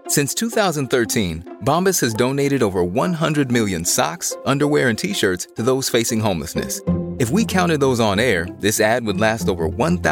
Since 2013, Bombas has donated over 100 million socks, underwear, and T-shirts to those facing homelessness. If we counted those on air, this ad would last over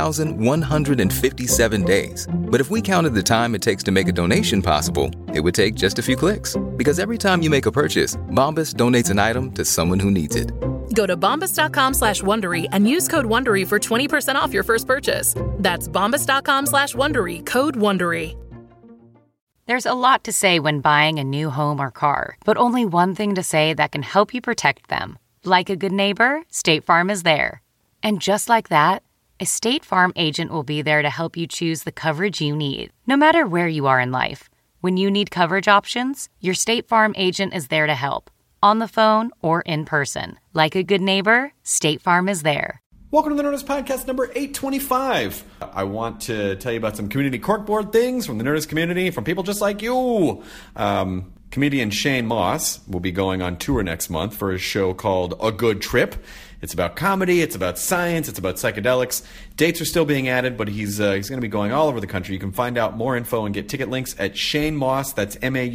1,157 days. But if we counted the time it takes to make a donation possible, it would take just a few clicks. Because every time you make a purchase, Bombas donates an item to someone who needs it. Go to bombas.com/Wondery and use code WONDERY for 20% off your first purchase. That's bombas.com/Wondery, code WONDERY. There's a lot to say when buying a new home or car, but only one thing to say that can help you protect them. Like a good neighbor, State Farm is there. And just like that, a State Farm agent will be there to help you choose the coverage you need, no matter where you are in life. When you need coverage options, your State Farm agent is there to help, on the phone or in person. Like a good neighbor, State Farm is there. Welcome to the Nerdist Podcast number 825. I want to tell you about some community corkboard things from the Nerdist community, from people just like you. Comedian Shane Moss will be going on tour next month for a show called A Good Trip. It's about comedy, it's about science, it's about psychedelics. Dates are still being added, but he's going to be going all over the country. You can find out more info and get ticket links at Shane Moss, that's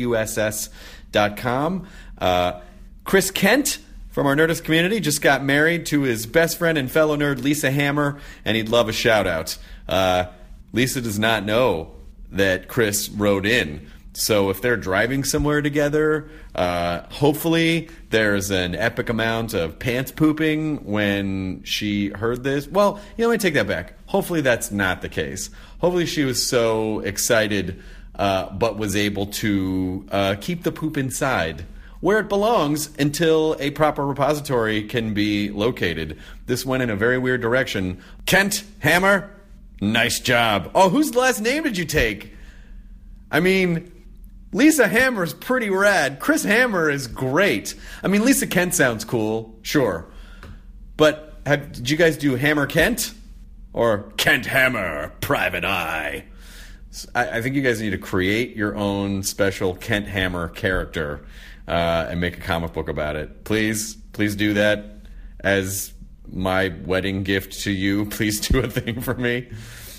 MAUSS.com. Chris Kent from our Nerdist community just got married to his best friend and fellow nerd, Lisa Hammer, and he'd love a shout-out. Lisa does not know that Chris wrote in. So if they're driving somewhere together, hopefully there's an epic amount of pants pooping when she heard this. Well, let me take that back. Hopefully that's not the case. Hopefully she was so excited but was able to keep the poop inside where it belongs until a proper repository can be located. This went in a very weird direction. Kent Hammer, nice job. Oh, whose last name did you take? I mean, Lisa Hammer is pretty rad. Chris Hammer is great. I mean, Lisa Kent sounds cool, sure. But did you guys do Hammer Kent? Or Kent Hammer, Private Eye? I think you guys need to create your own special Kent Hammer character and make a comic book about it. Please do that as my wedding gift to you. Please do a thing for me.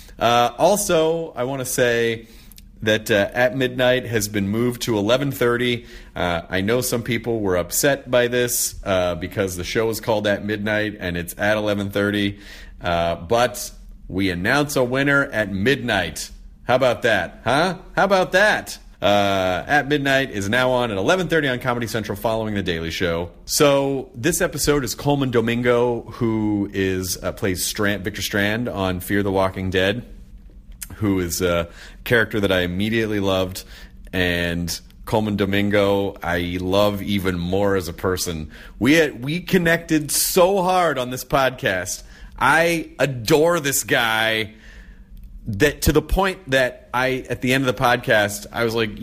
Also, I want to say that At Midnight has been moved to 11:30. I know some people were upset by this because the show is called At Midnight and it's at 11:30. But we announce a winner at midnight. How about that? Huh? How about that? At Midnight is now on at 11:30 on Comedy Central following The Daily Show. So this episode is Coleman Domingo, who plays Victor Strand on Fear the Walking Dead, who is a character that I immediately loved, and Coleman Domingo I love even more as a person. We connected so hard on this podcast. I adore this guy, that to the point that at the end of the podcast, I was like,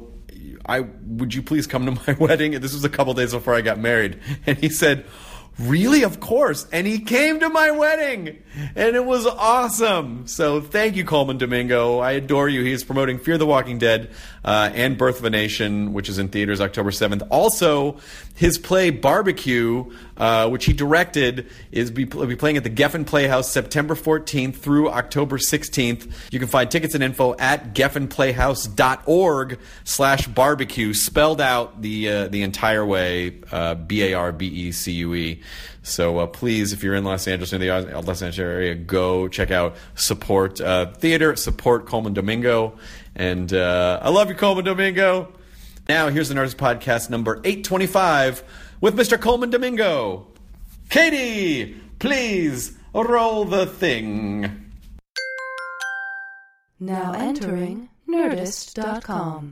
would you please come to my wedding? And this was a couple days before I got married. And he said, really? Of course. And he came to my wedding, and it was awesome. So thank you, Coleman Domingo. I adore you. He is promoting Fear the Walking Dead and Birth of a Nation, which is in theaters October 7th. Also, his play Barbecue, which he directed, will be playing at the Geffen Playhouse September 14th through October 16th. You can find tickets and info at geffenplayhouse.org/barbecue, spelled out the entire way, BARBECUE. So please, if you're in Los Angeles, in the Los Angeles area, go check out, support theater, support Coleman Domingo. And I love you, Coleman Domingo. Now, here's the Nerdist Podcast number 825 with Mr. Coleman Domingo. Katie, please roll the thing. Now entering Nerdist.com.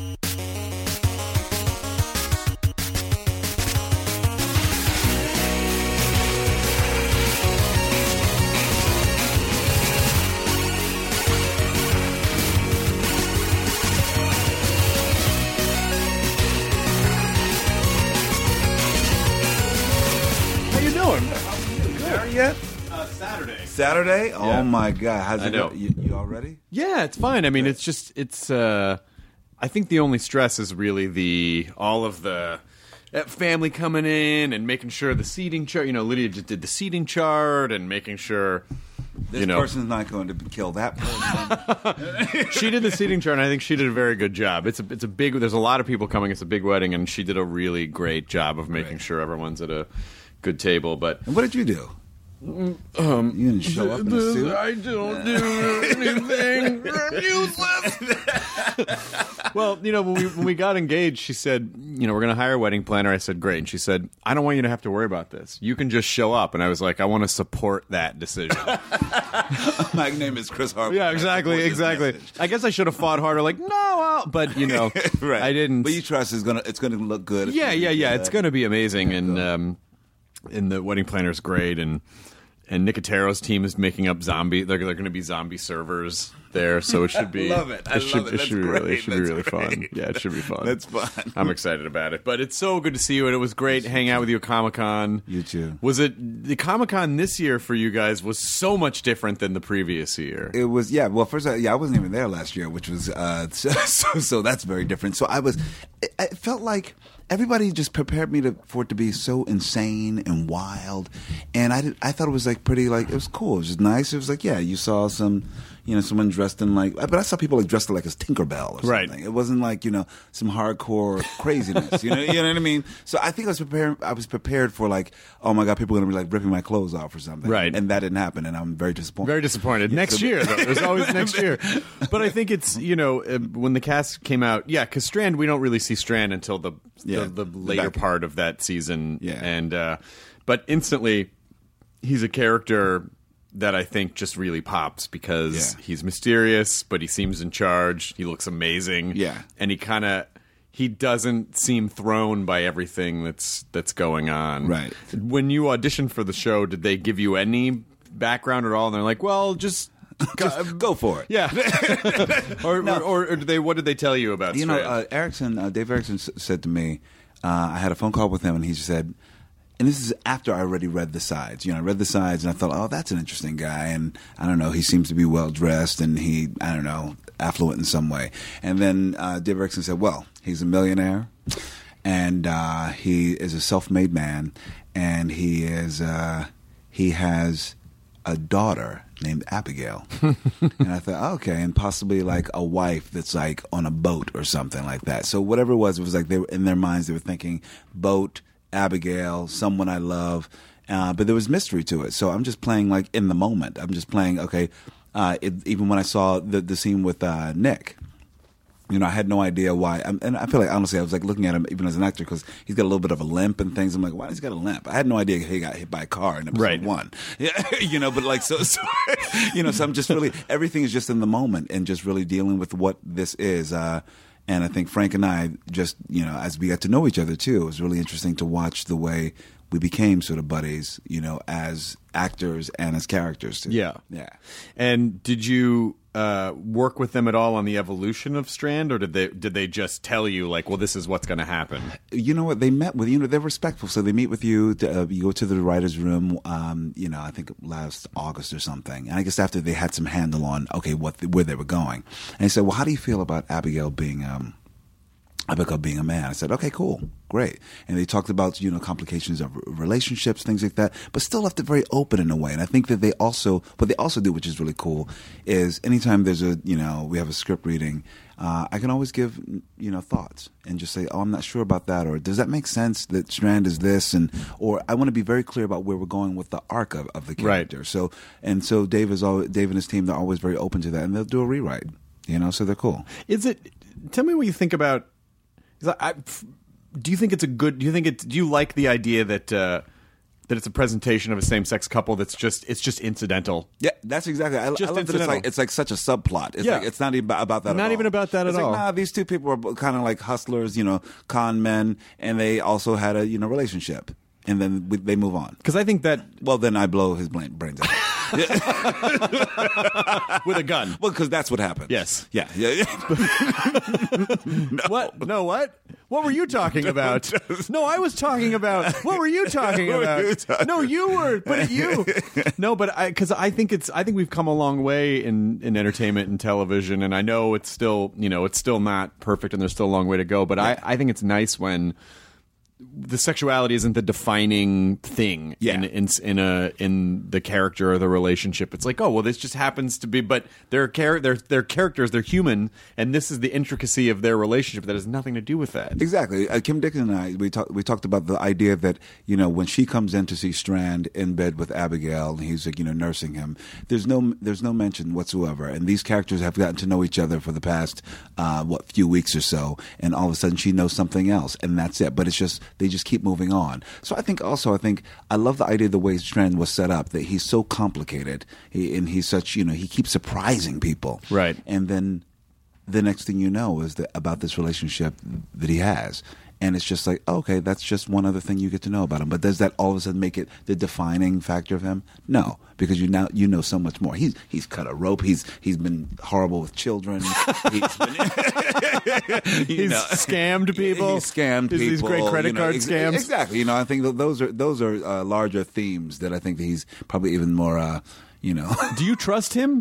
Yet? Saturday? Yeah. Oh my God. How's it go? You all ready? Yeah, it's fine. I mean, I think the only stress is really all of the family coming in and making sure the seating chart, Lydia just did the seating chart and making sure This person's not going to kill that person. She did the seating chart, and I think she did a very good job. It's a big. There's a lot of people coming. It's a big wedding, and she did a really great job of making sure everyone's at a good table. But and what did you do? You didn't show up in a suit? I don't do anything. I'm useless. Well, when we got engaged, she said, we're going to hire a wedding planner. I said, great. And she said, I don't want you to have to worry about this. You can just show up. And I was like, I want to support that decision. My name is Chris Harper. Yeah, exactly. I guess I should have fought harder. Like, no, but right. I didn't. But you trust it's gonna look good. Yeah. It's going to be amazing, and the wedding planner is great, and Nicotero's team is making up zombie. They're going to be zombie servers there, so it should be. I love it. It should be really fun. Yeah, it should be fun. That's fun. I'm excited about it. But it's so good to see you, and it was great hanging out with you at Comic-Con. You too. Was it the Comic-Con this year for you guys was so much different than the previous year? It was, yeah. Well, first, I wasn't even there last year, which was so that's very different. So it felt like everybody just prepared me for it to be so insane and wild, and I thought it was like pretty, like, it was cool. It was just nice. It was like, yeah, you saw someone dressed in but I saw people like dressed like as Tinkerbell or something. Right. It wasn't like, some hardcore craziness. You know what I mean? So I think I was prepared for like, oh my God, people are going to be like ripping my clothes off or something. Right. And that didn't happen, and I'm very disappointed. Very disappointed. Next year, though. There's always next year. But I think it's, when the cast came out, because Strand, we don't really see Strand until the later part of that season. Yeah. And, but instantly, he's a character that I think just really pops because he's mysterious, but he seems in charge. He looks amazing. Yeah. And he doesn't seem thrown by everything that's going on. Right. When you auditioned for the show, did they give you any background at all? And they're like, well, just go for it. Yeah. or did they? What did they tell you about Strand? Dave Erickson said to me, I had a phone call with him, and he said, and this is after I already read the sides. I read the sides, and I thought, oh, that's an interesting guy, and I don't know, he seems to be well dressed, and affluent in some way. And then Dave Erickson said, well, he's a millionaire, and he is a self-made man, and he has a daughter named Abigail. And I thought, okay, and possibly like a wife that's like on a boat or something like that. So whatever it was like they were, in their minds they were thinking boat, Abigail, someone I love, but there was mystery to it. So I'm just playing like in the moment. I'm just playing, okay, even when I saw the scene with Nick, I had no idea why. And I feel like, honestly, I was like looking at him even as an actor because he's got a little bit of a limp and things. I'm like, why does he got a limp? I had no idea he got hit by a car in episode 1. Yeah, but like, so so I'm just really, everything is just in the moment and just really dealing with what this is. And I think Frank and I just, as we got to know each other too, it was really interesting to watch the way we became sort of buddies, as actors and as characters too. Yeah. Yeah. And did you work with them at all on the evolution of Strand, or did they just tell you like, well, this is what's going to happen? You know what? They met with they're respectful, so they meet with you. You go to the writers' room. I think last August or something. And I guess after they had some handle on where they were going, and they said, well, how do you feel about Abigail being a man? I said, okay, cool, great. And they talked about, complications of relationships, things like that, but still left it very open in a way. And I think that what they also do, which is really cool, is anytime there's we have a script reading, I can always give, thoughts and just say, oh, I'm not sure about that, or does that make sense that Strand is this, or I want to be very clear about where we're going with the arc of the character. Right. So Dave and his team, they're always very open to that, and they'll do a rewrite, so they're cool. Tell me what you think about. Do you think it's do you like the idea that it's a presentation of a same-sex couple that's just incidental? Yeah, that's exactly. I love that it's like such a subplot. It's like it's not even about that. Not even about that at all. Nah, these two people are kind of like hustlers, con men, and they also had a relationship, and then they move on. Because I think that. Well, then I blow his brains out. With a gun. Well, because that's what happened. Yes. Yeah. No. What? No, what? What were you talking about? No, I was talking about. What were you talking about? No, you were. But you. No, but because I think we've come a long way in entertainment and television, and I know it's still not perfect, and there's still a long way to go. But I think it's nice when the sexuality isn't the defining thing in the character or the relationship. It's like, oh well, this just happens to be, but they're characters, they're human, and this is the intricacy of their relationship that has nothing to do with that. Exactly. Kim Dixon and I we talked about the idea that when she comes in to see Strand in bed with Abigail and he's like nursing him, there's no mention whatsoever, and these characters have gotten to know each other for the past few weeks or so, and all of a sudden she knows something else, and that's it. But it's just they just keep moving on. So I think I love the idea of the way Strand was set up, that he's so complicated and he's such he keeps surprising people, right? And then the next thing you know is about this relationship that he has. And it's just like, okay, that's just one other thing you get to know about him. But does that all of a sudden make it the defining factor of him? No, because you know so much more. He's cut a rope. He's been horrible with children. He's scammed people. He's scammed people. These great credit card scams. Exactly. I think those are larger themes that I think that he's probably even more. Do you trust him?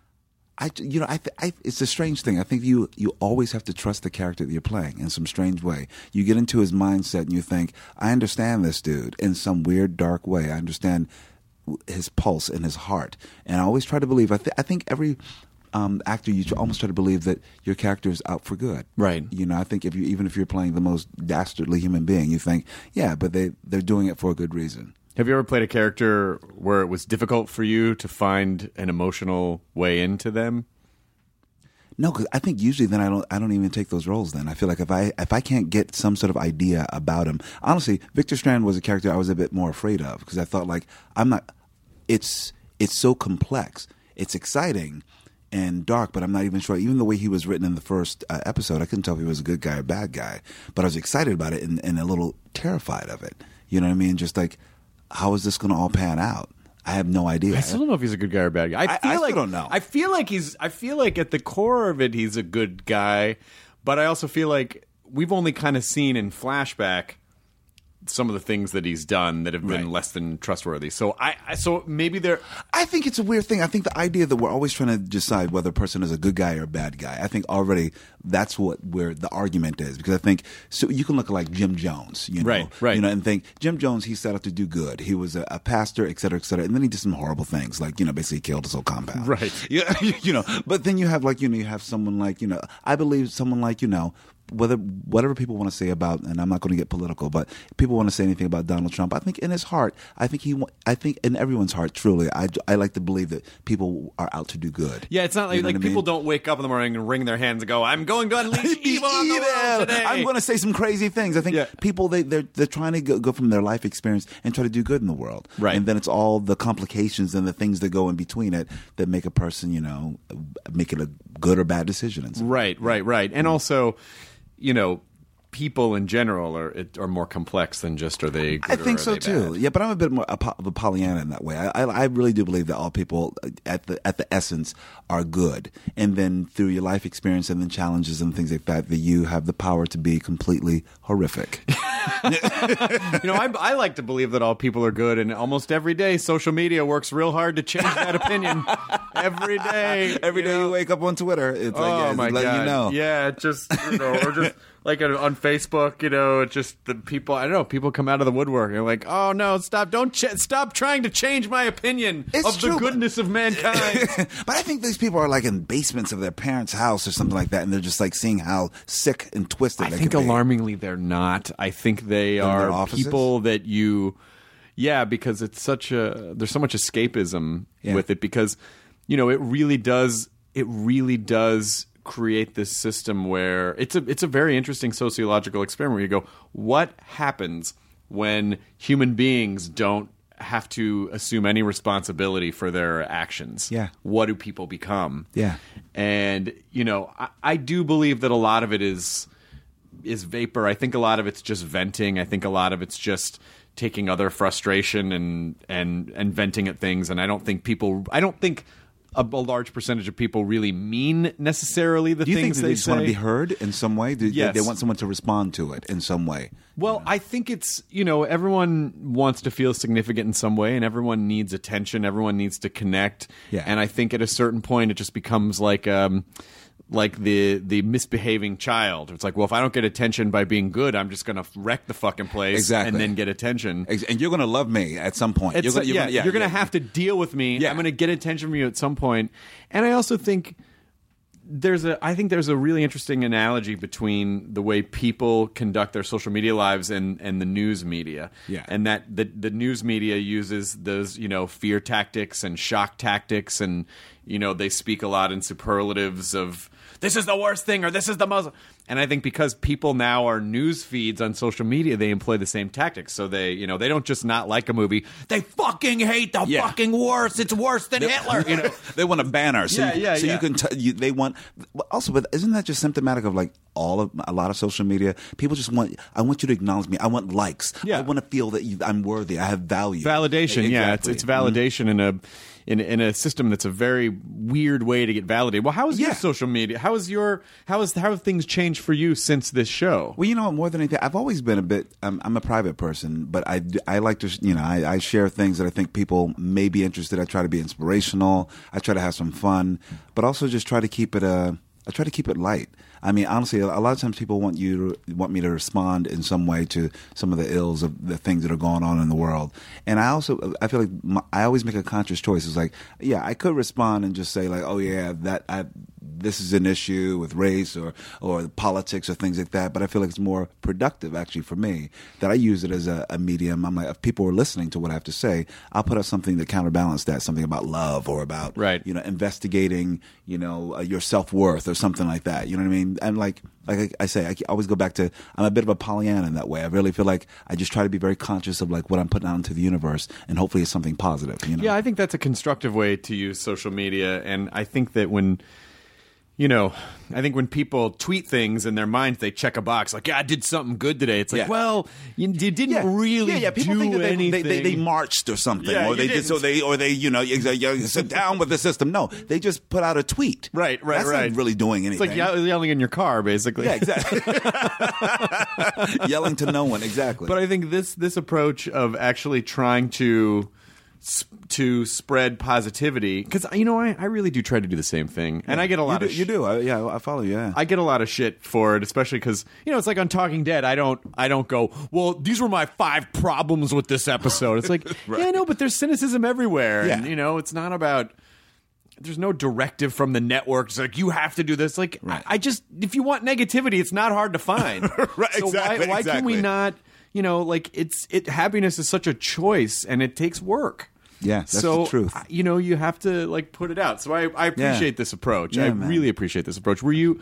It's a strange thing. I think you always have to trust the character that you're playing in some strange way. You get into his mindset and you think, I understand this dude in some weird, dark way. I understand his pulse and his heart. And I always try to believe, I think every actor, you almost try to believe that your character is out for good. Right. I think even if you're playing the most dastardly human being, you think, yeah, but they're doing it for a good reason. Have you ever played a character where it was difficult for you to find an emotional way into them? No, because I think usually then I don't even take those roles. Then I feel like if I can't get some sort of idea about him, honestly, Victor Strand was a character I was a bit more afraid of because I thought like I'm not. It's so complex. It's exciting and dark, but I'm not even sure. Even the way he was written in the first episode, I couldn't tell if he was a good guy or bad guy. But I was excited about it and a little terrified of it. You know what I mean? Just like, how is this going to all pan out? I have no idea. I still don't know if he's a good guy or bad guy. I still don't know. I feel like at the core of it, he's a good guy, but I also feel like we've only kind of seen in flashback some of the things that he's done that have been less than trustworthy. So so maybe they're... I think it's a weird thing. I think the idea that we're always trying to decide whether a person is a good guy or a bad guy, I think already that's where the argument is. Because I think, so you can look at like Jim Jones, right. And think, Jim Jones, he set out to do good. He was a pastor, et cetera, and then he did some horrible things, like, basically killed his whole compound. Right. Yeah, but then you have like, you have someone like, I believe someone like, whatever people want to say about, and I'm not going to get political, but people want to say anything about Donald Trump, I think in his heart, I think in everyone's heart, truly, I like to believe that people are out to do good. Yeah, it's not like, people don't wake up in the morning and wring their hands and go, I'm going to unleash evil on the world today. I'm going to say some crazy things. I think people, they're trying to go from their life experience and try to do good in the world. Right. And then it's all the complications and the things that go in between it that make a person, make it a good or bad decision. Right. And also, people in general are more complex than just are they good. I think or so are they too. bad. Yeah, but I'm a bit more of a Pollyanna in that way. I really do believe that all people at the essence are good, and then through your life experience and then challenges and things like that you have the power to be completely horrific. I like to believe that all people are good, and almost every day social media works real hard to change that opinion. Every day you wake up on Twitter, it's like, my God. You know. Yeah, just or just like on Facebook, it's just the people. I don't know. People come out of the woodwork and they're like, "Oh no, stop! Stop trying to change my opinion of the goodness of mankind." But I think these people are like in basements of their parents' house or something like that, and they're just like seeing how sick and twisted. I think alarmingly they're not. I think they are people that you, because it's there's so much escapism with it because it really does create this system where it's a very interesting sociological experiment where you go, what happens when human beings don't have to assume any responsibility for their actions? Yeah. What do people become? Yeah. And, I do believe that a lot of it is vapor. I think a lot of it's just venting. I think a lot of it's just taking other frustration and venting at things. And I don't think a large percentage of people really mean necessarily the things they say. Want to be heard in some way? Yes. They want someone to respond to it in some way? Well, I think it's, everyone wants to feel significant in some way, and everyone needs attention. Everyone needs to connect. Yeah. And I think at a certain point, it just becomes like like the misbehaving child. It's like, well, if I don't get attention by being good, I'm just going to wreck the fucking place Exactly. and then get attention. And you're going to love me at some point. You're going to have to deal with me. Yeah. I'm going to get attention from you at some point. And I also think there's a really interesting analogy between the way people conduct their social media lives and the news media. Yeah. And that the news media uses those, fear tactics and shock tactics, and they speak a lot in superlatives of this is the worst thing or this is the most. And I think because people now are news feeds on social media, they employ the same tactics. So they don't just not like a movie. They fucking hate the fucking worst. It's worse than Hitler. They want a banner. So you can. They want. Also, but isn't that just symptomatic of like a lot of social media? People just want. I want you to acknowledge me. I want likes. Yeah. I want to feel that I'm worthy. I have value. Validation. Exactly. Yeah, it's validation in a system that's a very weird way to get validated. Well, how is your social media? How have things changed for you since this show? Well, more than anything, I've always been a bit. I'm a private person, but I like to. I share things that I think people may be interested. I try to be inspirational. I try to have some fun, but also just try to keep it I try to keep it light. I mean, honestly, a lot of times people want me to respond in some way to some of the ills of the things that are going on in the world. And I feel like I always make a conscious choice. It's like, yeah, I could respond and just say like, oh yeah, this is an issue with race or politics or things like that. But I feel like it's more productive actually for me that I use it as a medium. I'm like, if people are listening to what I have to say, I'll put up something to counterbalance that, something about love or about investigating your self-worth or something like that. You know what I mean? And like I say, I always go back to, I'm a bit of a Pollyanna in that way. I really feel like I just try to be very conscious of like what I'm putting out into the universe, and hopefully it's something positive. Yeah, I think that's a constructive way to use social media, and I think that when people tweet things in their minds, they check a box like, yeah, I did something good today. It's like, well, you didn't really people do think that anything. They marched or something, or they did you sit down with the system. No, they just put out a tweet. Right. That's not really doing anything. It's like yelling in your car, basically. Yeah, exactly. Yelling to no one, exactly. But I think this approach of actually trying to spread positivity, because I really do try to do the same thing, and I get a lot of you do. I follow you. Yeah. I get a lot of shit for it, especially because it's like on Talking Dead. I don't go, well, these were my 5 problems with this episode. It's like, right. Yeah, I know, but there's cynicism everywhere, and it's not about. There's no directive from the network. It's like, you have to do this. Like, right. I just, if you want negativity, it's not hard to find. Right. So exactly. Why can we not? Happiness is such a choice, and it takes work. Yeah, that's the truth. You have to like put it out. So I appreciate this approach. I really appreciate this approach. Were you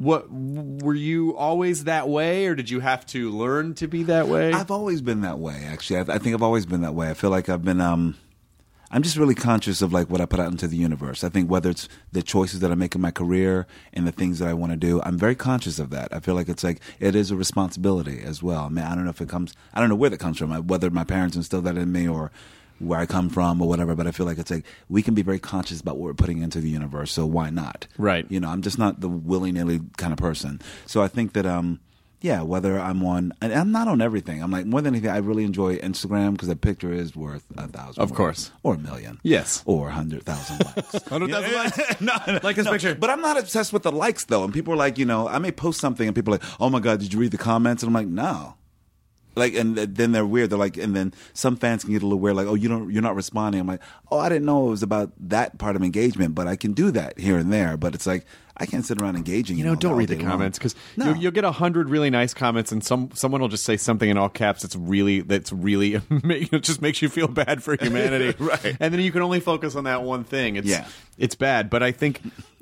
always that way, or did you have to learn to be that way? I've always been that way. Actually, I think I've always been that way. I feel like I've been. I'm just really conscious of like what I put out into the universe. I think whether it's the choices that I make in my career and the things that I want to do, I'm very conscious of that. I feel like it's like it is a responsibility as well. I mean, I don't know where that comes from, whether my parents instilled that in me or where I come from or whatever, but I feel like it's like we can be very conscious about what we're putting into the universe, so why not? Right. I'm just not the willy-nilly kind of person. So I think that whether I'm on, and I'm not on everything. I'm like, more than anything, I really enjoy Instagram because a picture is worth 1,000. Of course. Or 1,000,000. Yes. Or 100,000 likes. 100,000 likes? No, like this picture. But I'm not obsessed with the likes, though. And people are like, I may post something and people are like, oh my God, did you read the comments? And I'm like, no. Like, and then they're weird. They're like, and then some fans can get a little weird. Like, oh, you're not responding. I'm like, oh, I didn't know it was about that part of engagement, but I can do that here and there. But it's like, I can't sit around engaging. Don't read the comments because you'll get 100 really nice comments, and someone will just say something in all caps that's really it just makes you feel bad for humanity, right? And then you can only focus on that one thing. It's bad. But I think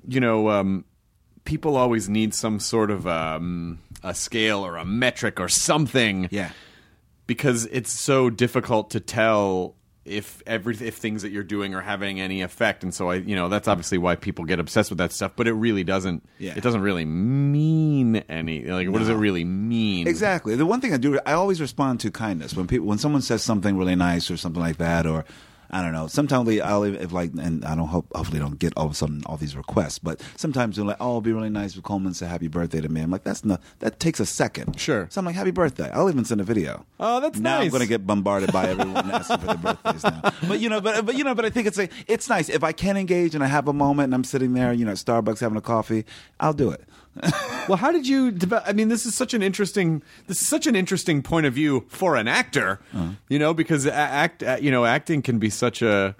people always need some sort of a scale or a metric or something. Yeah. Because it's so difficult to tell if things that you're doing are having any effect, and so that's obviously why people get obsessed with that stuff. But it really doesn't. Yeah. It doesn't really mean any. Like, what does it really mean? Exactly. The one thing I do, I always respond to kindness when someone says something really nice or something like that, or I don't know. Sometimes I'll if like, and I don't hopefully don't get all of a sudden all these requests, but sometimes they're like, "Oh, it'd be really nice if Coleman said happy birthday to me." I'm like, that takes a second. Sure. So I'm like, happy birthday. I'll even send a video. Oh, that's now nice. I'm going to get bombarded by everyone asking for their birthdays now. But I think it's nice if I can engage and I have a moment and I'm sitting there, at Starbucks having a coffee, I'll do it. Well, how did you develop? I mean, this is such an interesting point of view for an actor, because acting can be such a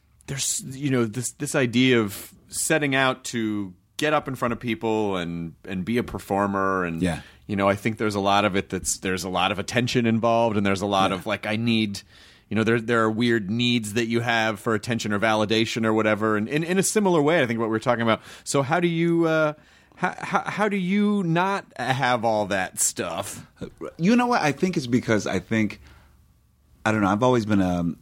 this idea of setting out to get up in front of people and be a performer, and I think there's a lot of it there's a lot of attention involved, and there's a lot of like I need. There are weird needs that you have for attention or validation or whatever, and in a similar way, I think what we're talking about. So how do you how do you not have all that stuff? You know what? I think it's because I don't know. I've always been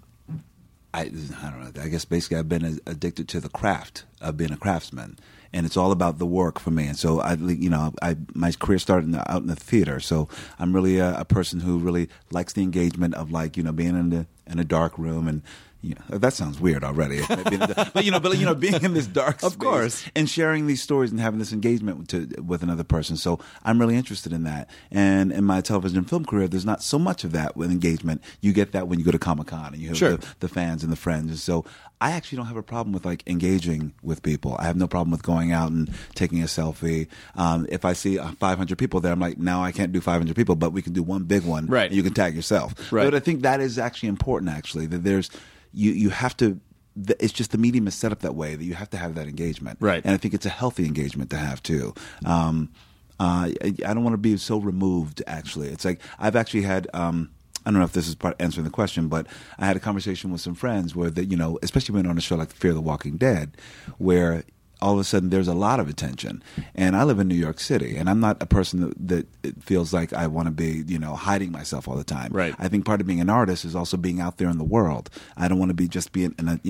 I don't know. I guess basically I've been addicted to the craft of being a craftsman, and it's all about the work for me. And so my career started out in the theater. So I'm really a person who really likes the engagement of being in a dark room and. That sounds weird already. but being in this dark space, of course, and sharing these stories and having this engagement with another person. So I'm really interested in that. And in my television and film career, there's not so much of that with engagement. You get that when you go to Comic-Con and you have the fans and the friends. And so I actually don't have a problem with engaging with people. I have no problem with going out and taking a selfie. If I see 500 people there, I'm like, now I can't do 500 people, but we can do one big one. Right. And you can tag yourself. Right. But I think that is actually important. Actually, that there's. You have to. It's just the medium is set up that way that you have to have that engagement, right? And I think it's a healthy engagement to have too. I don't want to be so removed. Actually, it's like I've actually had. I don't know if this is part answering the question, but I had a conversation with some friends where especially when on a show like Fear the Walking Dead, where all of a sudden there's a lot of attention. And I live in New York City, and I'm not a person that it feels like I want to be, hiding myself all the time. Right. I think part of being an artist is also being out there in the world. I don't want to be just being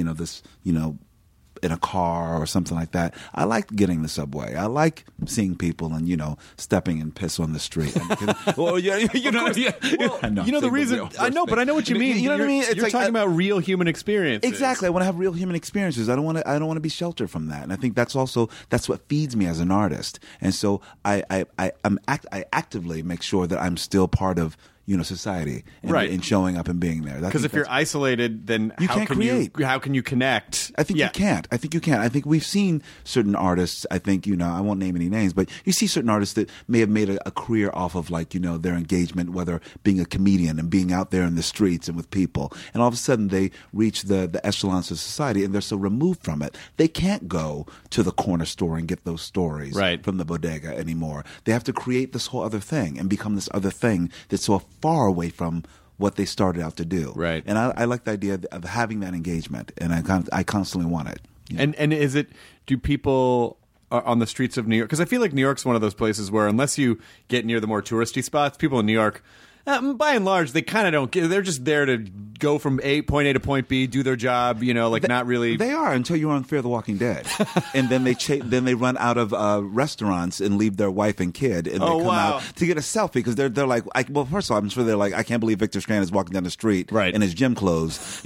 in a car or something like that. I like getting the subway. I like seeing people and stepping in piss on the street. Well, the reason I know, but I know what you mean. You know what I mean? You're talking about real human experiences. Exactly. I want to have real human experiences. I don't want to be sheltered from that. And I think that's what feeds me as an artist. And so I actively make sure that I'm still part of society, and showing up and being there. Because if you're isolated, then you can't create. How can you connect? I think you can't. I think you can't. I think we've seen certain artists. I think I won't name any names, but you see certain artists that may have made a career off of their engagement, whether being a comedian and being out there in the streets and with people, and all of a sudden they reach the echelons of society, and they're so removed from it they can't go to the corner store and get those stories from the bodega anymore. They have to create this whole other thing and become this other thing that's so far away from what they started out to do. Right. And I like the idea of having that engagement, and I constantly want it. And is it, do people on the streets of New York, because I feel like New York's one of those places where unless you get near the more touristy spots, people in New York, by and large, they kind of don't get, they're just there to go from point A to point B, do their job, not really. They are until you're on Fear the Walking Dead. And then they run out of restaurants and leave their wife and kid, and they come out to get a selfie because they're like, first of all, I'm sure they're like, I can't believe Victor Strand is walking down the street in his gym clothes.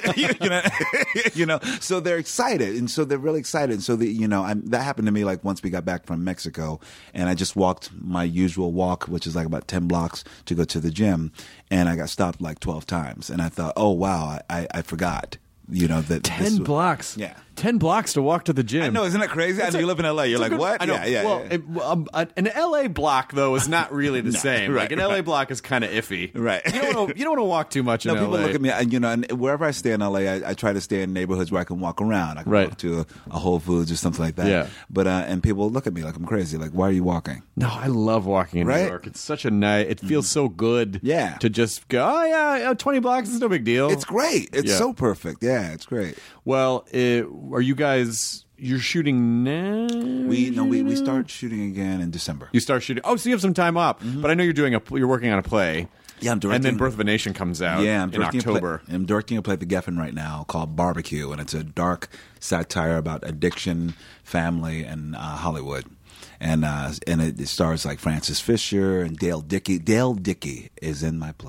So they're excited, and so they're really excited. And so that happened to me once we got back from Mexico, and I just walked my usual walk, which is about 10 blocks to go to the gym, and I got stopped 12 times, and I thought, oh wow, I forgot that 10 blocks. Yeah. 10 blocks to walk to the gym. I know, isn't that crazy? I know you live in LA. You're like, what? I know. Yeah. An LA block though is not really the same. Right, an LA block is kind of iffy. Right. You don't want to walk too much in LA. People look at me, and wherever I stay in LA, I try to stay in neighborhoods where I can walk around. I can walk to a Whole Foods or something like that. Yeah. But and people look at me like I'm crazy. Like, why are you walking? No, I love walking in New York. It's such a nice. It feels so good. Yeah. To just go. Oh yeah, 20 blocks is no big deal. It's great. It's so perfect. Yeah, it's great. Well, are you guys? You're shooting now? We start shooting again in December. You start shooting. Oh, so you have some time off. Mm-hmm. But I know you're working on a play. Yeah, I'm directing. And then Birth of a Nation comes out in October. I'm directing a play at the Geffen right now called Barbecue, and it's a dark satire about addiction, family, and Hollywood. And it stars Francis Fisher and Dale Dickey. Dale Dickey is in my play.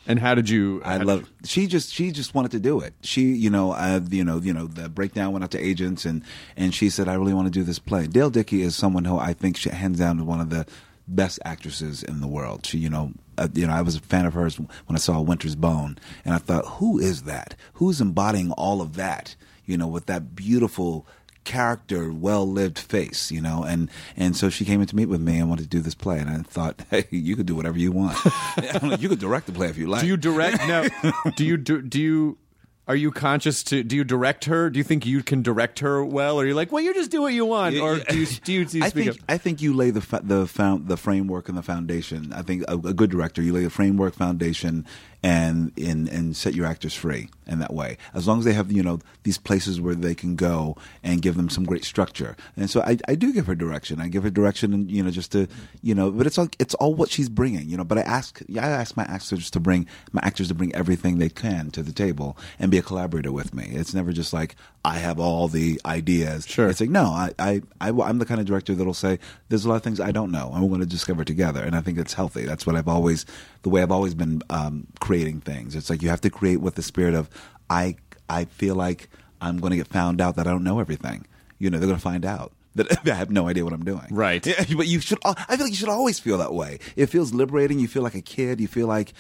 And how did you? She just wanted to do it. She, the breakdown went out to agents, and she said, "I really want to do this play." Dale Dickey is someone who I think she hands down one of the best actresses in the world. She, I was a fan of hers when I saw Winter's Bone, and I thought, who is that? Who's embodying all of that? With that beautiful character, well-lived face, and so she came in to meet with me and wanted to do this play, and I thought, hey, you could do whatever you want. You could direct the play if you like. Do you direct? No. Do you? Are you conscious to? Do you direct her? Do you think you can direct her well, or you're like, well, you just do what you want, or do you speak up? I think you lay the framework and the foundation. I think a good director, you lay the framework, foundation, and set your actors free in that way. As long as they have these places where they can go and give them some great structure. And so I do give her direction. I give her direction, and just to but it's all what she's bringing. But I ask my actors to bring everything they can to the table and be a collaborator with me. It's never just like I have all the ideas. Sure. It's like, no, I'm the kind of director that'll say there's a lot of things I don't know, and we're going to discover together. And I think it's healthy. That's what the way I've always been creating things. It's like you have to create with the spirit of I feel like I'm going to get found out that I don't know everything. They're going to find out that I have no idea what I'm doing. Right. Yeah, but I feel like you should always feel that way. It feels liberating. You feel like a kid. You feel like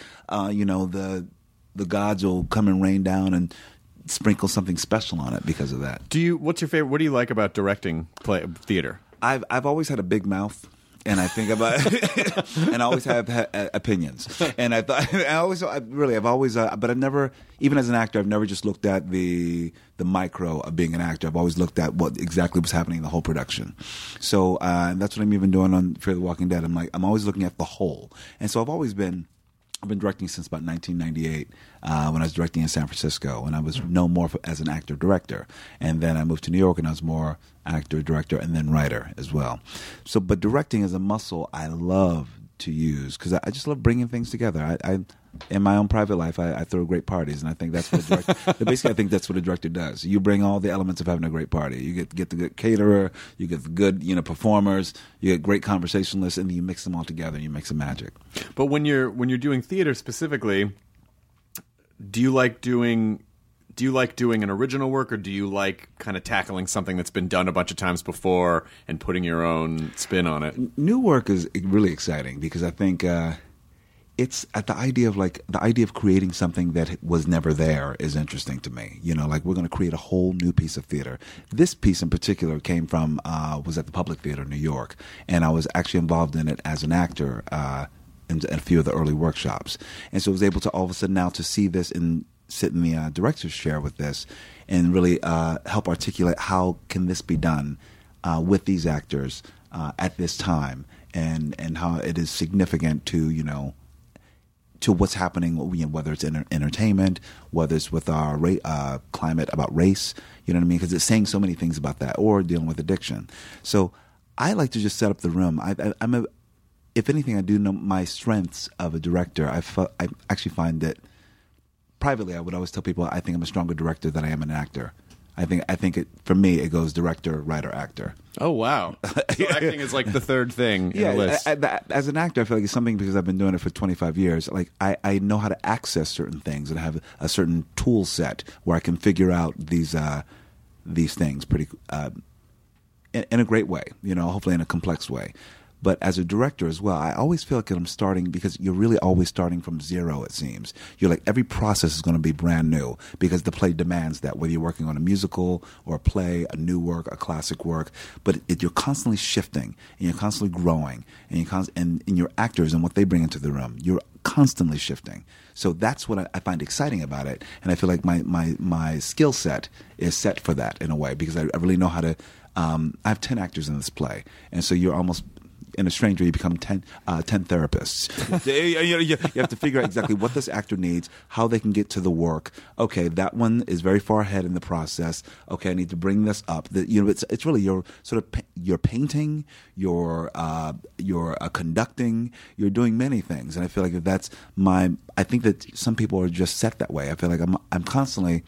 the gods will come and rain down and sprinkle something special on it because of that. What's your favorite? What do you like about directing theater? I've always had a big mouth. And I think about and I always have opinions. And I've always, but I've never, even as an actor, I've never just looked at the micro of being an actor. I've always looked at what exactly was happening in the whole production. So that's what I'm even doing on Fear the Walking Dead. I'm always looking at the whole. And so I've been directing since about 1998 when I was directing in San Francisco, and I was known more as an actor-director. And then I moved to New York, and I was more actor, director, and then writer as well. So, but directing is a muscle I love to use because I just love bringing things together. I in my own private life, I throw great parties, and I think that's what basically I think that's what a director does. You bring all the elements of having a great party. You get the good caterer, you get the good performers, you get great conversationalists, and then you mix them all together and you make some magic. But when you're doing theater specifically, do you like doing an original work, or do you like kind of tackling something that's been done a bunch of times before and putting your own spin on it? New work is really exciting because I think it's at the idea of creating something that was never there is interesting to me. Like we're going to create a whole new piece of theater. This piece in particular came from was at the Public Theater in New York, and I was actually involved in it as an actor in a few of the early workshops, and so I was able to all of a sudden now to see this and sit in the director's chair with this and really help articulate how can this be done with these actors at this time, and how it is significant to to what's happening, whether it's in entertainment, whether it's with our climate about race, you know what I mean? Because it's saying so many things about that, or dealing with addiction. So I like to just set up the room. If anything, I do know my strengths of a director. I actually find that privately, I would always tell people I think I'm a stronger director than I am an actor. I think for me it goes director, writer, actor. Oh wow! So acting is like the third thing in the list. As an actor, I feel like it's something because I've been doing it for 25 years. Like I know how to access certain things and have a certain tool set where I can figure out these things pretty in a great way. Hopefully in a complex way. But as a director as well, I always feel like I'm starting, because you're really always starting from zero, it seems. You're like, every process is going to be brand new because the play demands that, whether you're working on a musical or a play, a new work, a classic work. But you're constantly shifting and you're constantly growing, and and your actors and what they bring into the room, you're constantly shifting. So that's what I find exciting about it. And I feel like my skill set is set for that in a way, because I really know how to I have 10 actors in this play. And so you're almost, in a strange way, you become 10 therapists. You have to figure out exactly what this actor needs, how they can get to the work. Okay, that one is very far ahead in the process. Okay, I need to bring this up. It's really your sort of your painting, your conducting. You're doing many things, and I feel like that's I think that some people are just set that way. I feel like I'm constantly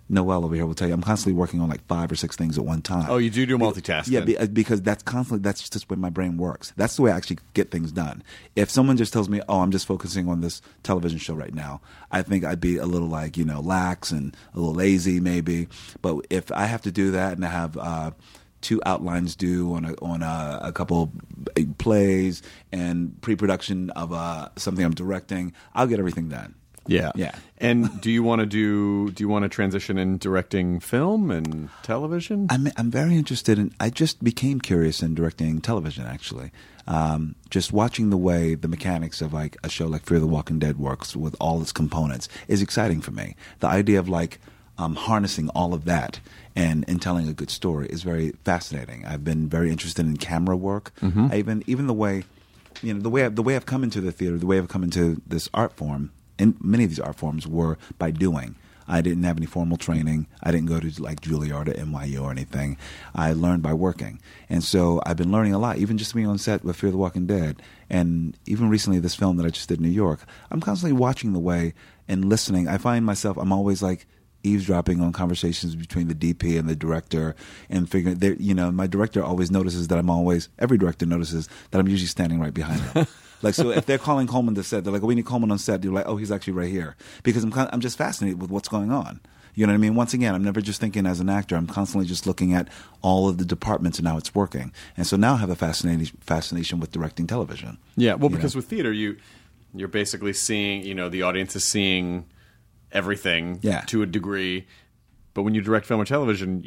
Noel over here will tell you, I'm constantly working on like 5 or 6 things at one time. Oh, you do multitasking. Yeah, because that's just the way my brain works. That's the way I actually get things done. If someone just tells me, oh, I'm just focusing on this television show right now, I think I'd be a little like, lax and a little lazy maybe. But if I have to do that and I have 2 outlines due on a couple plays and pre-production of something I'm directing, I'll get everything done. Yeah. Yeah. And do you want to transition in directing film and television? I'm very interested in. I just became curious in directing television. Actually, just watching the way the mechanics of like a show like Fear the Walking Dead works with all its components is exciting for me. The idea of like harnessing all of that and telling a good story is very fascinating. I've been very interested in camera work. Mm-hmm. Even the way, the way I've come into the theater, the way I've come into this art form. And many of these art forms were by doing. I didn't have any formal training. I didn't go to like Juilliard or NYU or anything. I learned by working. And so I've been learning a lot, even just being on set with Fear the Walking Dead. And even recently, this film that I just did in New York, I'm constantly watching the way and listening. I find myself, I'm always like eavesdropping on conversations between the DP and the director and figuring, my director always notices that every director notices that I'm usually standing right behind them. Like, so if they're calling Coleman to set, they're like, oh, we need Coleman on set. You're like, oh, he's actually right here. Because I'm just fascinated with what's going on. You know what I mean? Once again, I'm never just thinking as an actor. I'm constantly just looking at all of the departments and how it's working. And so now I have a fascination with directing television. Yeah, well, because with theater, you're basically seeing, the audience is seeing everything to a degree. But when you direct film or television,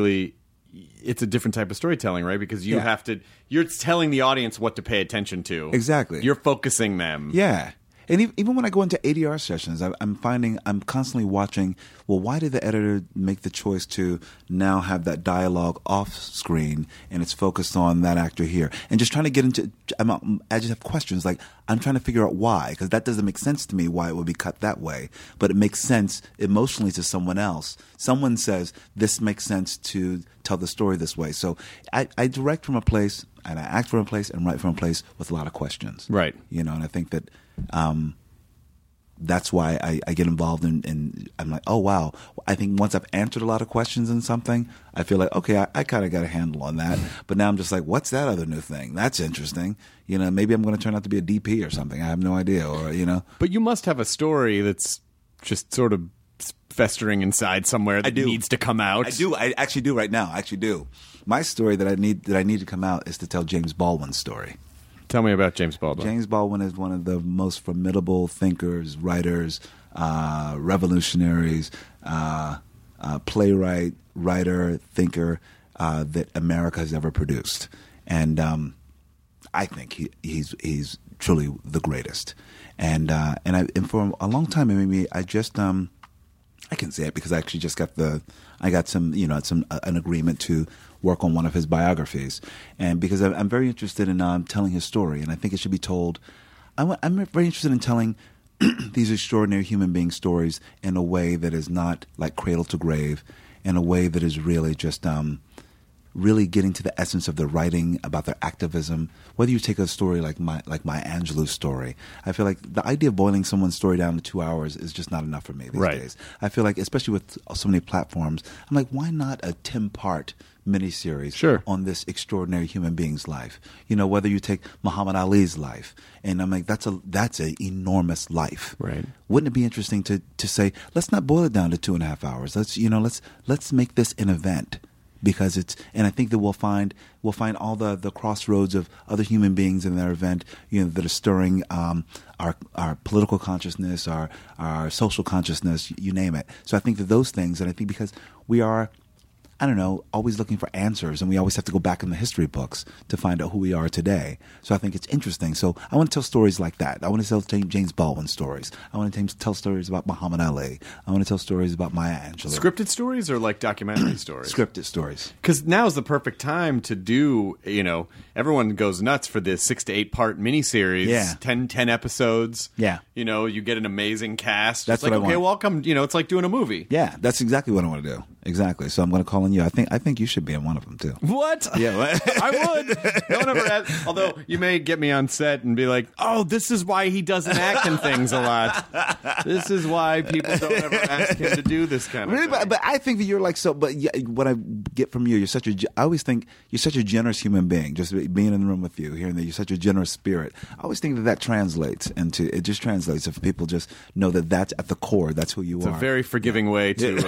it's a different type of storytelling, right? Because you're telling the audience what to pay attention to. Exactly. You're focusing them. Yeah. And even when I go into ADR sessions, I'm finding I'm constantly watching, well, why did the editor make the choice to now have that dialogue off screen and it's focused on that actor here? And just trying to get into, I just have questions. Like, I'm trying to figure out why, because that doesn't make sense to me why it would be cut that way. But it makes sense emotionally to someone else. Someone says, this makes sense to tell the story this way. So I direct from a place and I act from a place and write from a place with a lot of questions. Right. And I think that that's why I get involved in I'm like, oh, wow. I think once I've answered a lot of questions in something, I feel like, okay, I kind of got a handle on that. But now I'm just like, what's that other new thing? That's interesting. Maybe I'm going to turn out to be a DP or something. I have no idea. But you must have a story that's just sort of festering inside somewhere that needs to come out. I do. I actually do right now. I actually do. My story that I need to come out is to tell James Baldwin's story. Tell me about James Baldwin. James Baldwin is one of the most formidable thinkers, writers, revolutionaries, playwright, writer, thinker that America has ever produced. And I think he's truly the greatest. And for a long time, I can say it because I actually just got an agreement to work on one of his biographies, and because I'm very interested in telling his story, and I think it should be told. I'm very interested in telling these extraordinary human being stories in a way that is not like cradle to grave, in a way that is really just really getting to the essence of their writing, about their activism. Whether you take a story like Maya Angelou's story, I feel like the idea of boiling someone's story down to 2 hours is just not enough for me these days. I feel like, especially with so many platforms, I'm like, why not a 10-part miniseries on this extraordinary human being's life? Whether you take Muhammad Ali's life, and I'm like, that's an enormous life. Right? Wouldn't it be interesting to say, let's not boil it down to 2.5 hours. Let's make this an event. Because and I think that we'll find all the crossroads of other human beings in their event, that are stirring our political consciousness, our social consciousness, you name it. So I think that those things, and I think because we are, I don't know, always looking for answers, and we always have to go back in the history books to find out who we are today. So I think it's interesting. So I want to tell stories like that. I want to tell James Baldwin stories. I want to tell stories about Muhammad Ali. I want to tell stories about Maya Angelou. Scripted stories or like documentary stories? Scripted stories. Because now is the perfect time to do, everyone goes nuts for this 6 to 8 part miniseries. Yeah. 10 episodes. Yeah. You get an amazing cast. That's it's like, what I okay, want. welcome. It's like doing a movie. Yeah, that's exactly what I want to do. exactly. So I'm going to call on you. I think you should be in one of them too. What? Yeah, I would. No one ever asked. Although you may get me on set and be like, "Oh, this is why he doesn't act in things a lot. This is why people don't ever ask him to do this kind of thing." But I think that you're like so. But yeah, what I get from you, I always think you're such a generous human being. Just being in the room with you, hearing that you're such a generous spirit, I always think that translates into. It just translates if people just know that that's at the core. That's who you are. It's a very forgiving way to.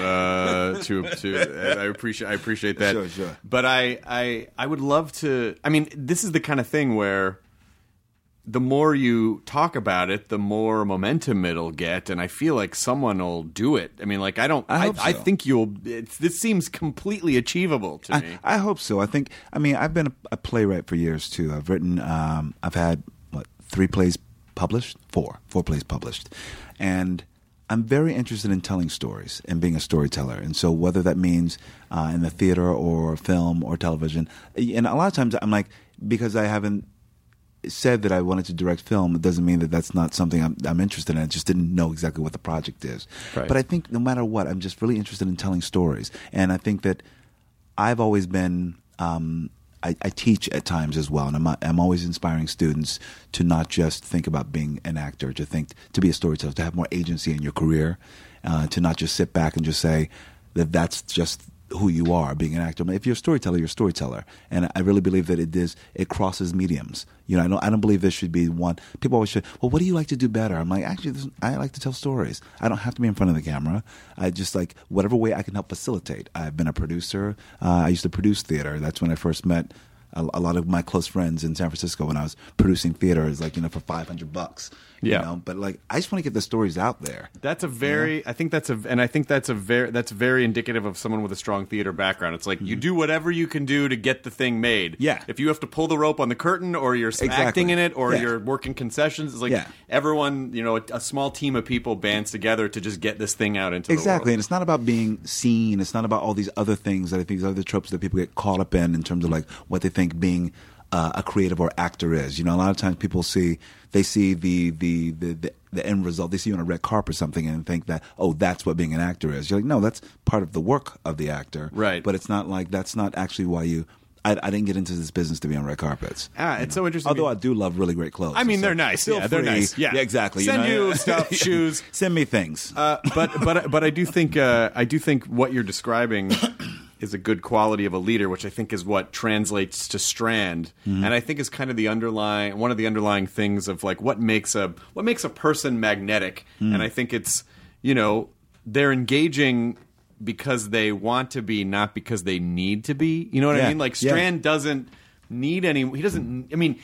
I appreciate that. Sure. But I would love to. I mean, this is the kind of thing where the more you talk about it, the more momentum it'll get, and I feel like someone will do it. I mean, like I think you'll. This seems completely achievable to me. I hope so. I've been a playwright for years too. I've written. I've had 3 plays published, 4 plays published, and I'm very interested in telling stories and being a storyteller. And so whether that means in the theater or film or television, and a lot of times I'm like, because I haven't said that I wanted to direct film, it doesn't mean that that's not something I'm interested in. I just didn't know exactly what the project is. Right. But I think no matter what, I'm just really interested in telling stories. And I think that I've always been... I teach at times as well, and I'm always inspiring students to not just think about being an actor, to be a storyteller, to have more agency in your career, to not just sit back and just say that that's just who you are, being an actor. If you're a storyteller, you're a storyteller, and I really believe that it crosses mediums. You know, I don't believe there should be one. People always say, "Well, what do you like to do better?" I'm like, actually, I like to tell stories. I don't have to be in front of the camera. I just like whatever way I can help facilitate. I've been a producer. I used to produce theater. That's when I first met a lot of my close friends in San Francisco when I was producing theater, is like, for $500. Yeah. You know? But like, I just want to get the stories out there. That's a very, I think that's very indicative of someone with a strong theater background. It's like, you do whatever you can do to get the thing made. Yeah. If you have to pull the rope on the curtain, or you're acting in it, or Yeah. you're working concessions, it's like everyone, a small team of people bands together to just get this thing out into the world. And it's not about being seen. It's not about all these other things that I think, these other tropes that people get caught up in terms of like what they think being a creative or actor is. A lot of times people see the end result. They see you on a red carpet or something and think that, oh, that's what being an actor is. You're like, no, that's part of the work of the actor. Right. But it's not like, that's not actually why I didn't get into this business to be on red carpets. It's so interesting. Although I do love really great clothes. I mean, they're nice. Feel They're free. nice. Yeah, exactly. Send you stuff, shoes. Send me things. But I do think what you're describing is a good quality of a leader, which I think is what translates to Strand, and I think is kind of one of the underlying things of like what makes a person magnetic. And I think it's they're engaging because they want to be, not because they need to be. You know what I mean? Like Strand doesn't need any. He doesn't. I mean,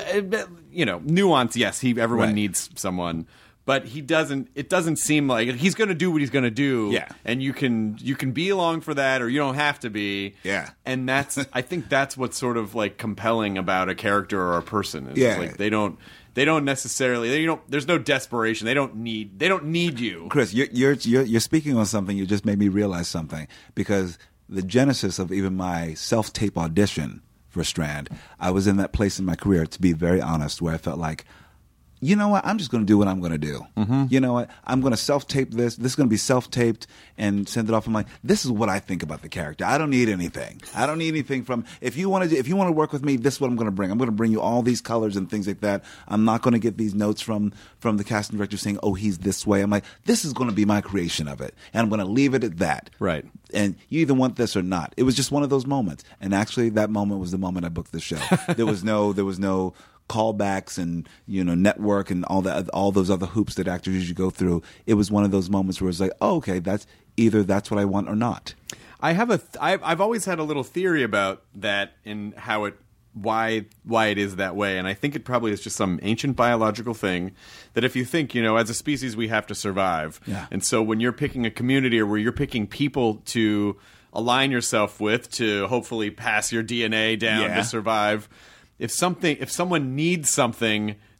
nuance. Yes, everyone needs someone. But he doesn't. It doesn't seem like he's going to do what he's going to do. Yeah. And you can be along for that, or you don't have to be. Yeah. And I think that's what's sort of like compelling about a character or a person. It's like they don't necessarily. There's no desperation. They don't need you. Chris, you're speaking on something. You just made me realize something, because the genesis of even my self-tape audition for Strand, I was in that place in my career, to be very honest, where I felt like, you know what? I'm just going to do what I'm going to do. Mm-hmm. You know what? I'm going to self-tape this. This is going to be self-taped and send it off. I'm like, this is what I think about the character. I don't need anything. I don't need anything from. If you want to work with me, this is what I'm going to bring. I'm going to bring you all these colors and things like that. I'm not going to get these notes from the casting director saying, oh, he's this way. I'm like, this is going to be my creation of it, and I'm going to leave it at that. Right. And you either want this or not. It was just one of those moments. And actually, that moment was the moment I booked the show. There was no callbacks and network and all those other hoops that actors usually go through. It was one of those moments where it's like, oh, okay, that's what I want or not. I've always had a little theory about that and why it is that way, and I think it probably is just some ancient biological thing that if you think, as a species we have to survive, and so when you're picking a community or where you're picking people to align yourself with to hopefully pass your DNA down to survive. If someone needs something,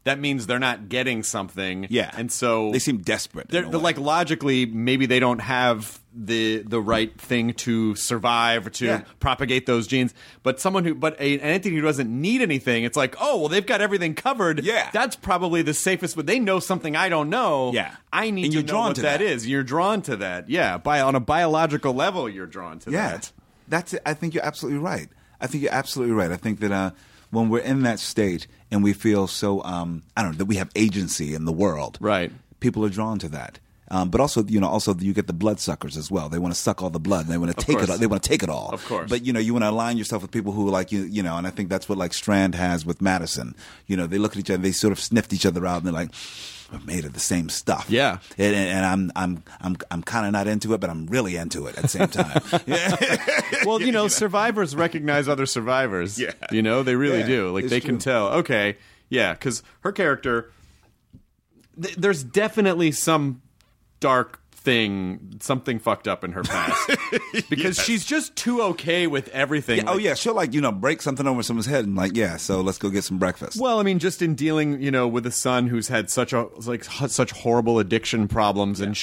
that means they're not getting something. Yeah. And so they seem desperate. They're like logically, maybe they don't have the right thing to survive or to propagate those genes. But an entity who doesn't need anything, it's like, oh, well, they've got everything covered. Yeah. That's probably the safest. But they know something I don't know. Yeah. I need And to you're know drawn what to that that. is. You're drawn to that. Yeah. On a biological level, you're drawn to that. That's it. I think you're absolutely right. I think that when we're in that state and we feel so, that we have agency in the world. Right. People are drawn to that. But also you get the bloodsuckers as well. They want to suck all the blood and they want to take it all. They want to take it all. Of course. But, you want to align yourself with people who like and I think that's what like Strand has with Madison. They look at each other, they sort of sniffed each other out and they're like, we're made of the same stuff. Yeah. And I'm kind of not into it, but I'm really into it at the same time. Well, survivors recognize other survivors. Yeah. They really Yeah, do. Like, it's they can true. tell. Okay, yeah, because her character, there's definitely some dark thing, something fucked up in her past. Because she's just too okay with everything. Yeah, she'll break something over someone's head and so let's go get some breakfast. Well, I mean, just in dealing, with a son who's had such horrible addiction problems, and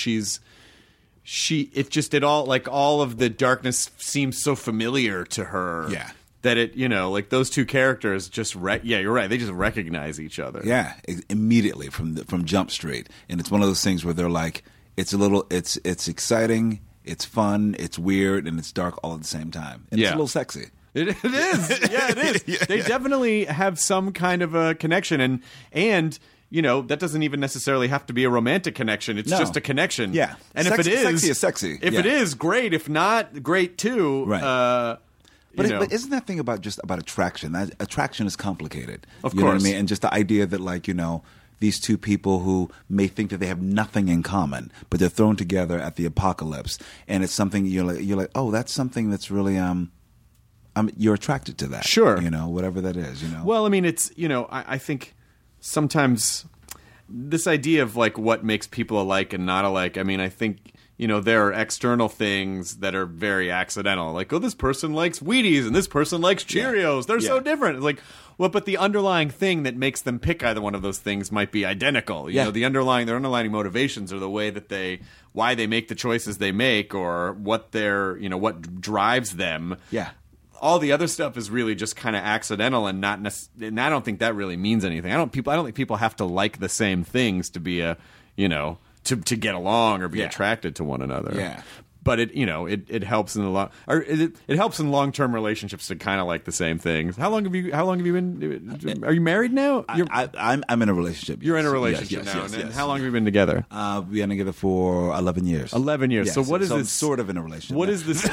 all of the darkness seems so familiar to her. Yeah. That it, those two characters just you're right. They just recognize each other. Yeah, immediately from Jump Street, and it's one of those things where they're like, it's exciting, it's fun, it's weird, and it's dark all at the same time, and it's a little sexy. It is. Yeah, it is. They definitely have some kind of a connection, and that doesn't even necessarily have to be a romantic connection. It's just a connection. Yeah, and sexy, if it is sexy is sexy. If it is great, if not, great too. Right. But isn't that thing about attraction? That attraction is complicated. Of you know what course. I mean? And just the idea that these two people who may think that they have nothing in common, but they're thrown together at the apocalypse, and it's something you're like, oh, that's something that's really you're attracted to that. Sure. Whatever that is. Well, I mean, it's I think sometimes this idea of what makes people alike and not alike. I mean, I think. There are external things that are very accidental. Like, oh, this person likes Wheaties and this person likes Cheerios. They're so different. It's like, well, but the underlying thing that makes them pick either one of those things might be identical. You know, their underlying motivations or the way that why they make the choices they make, or what what drives them. Yeah. All the other stuff is really just kind of accidental and not and I don't think that really means anything. I don't think people have to like the same things to be to get along or be attracted to one another. Yeah. But it helps in it helps in long-term relationships to kind of like the same things. How long have you been? Are you married now? I'm in a relationship. You're in a relationship now. And how long have you been together? We've been together for 11 years. 11 years. Yes. So what is I'm this? sort of in a relationship. What is this?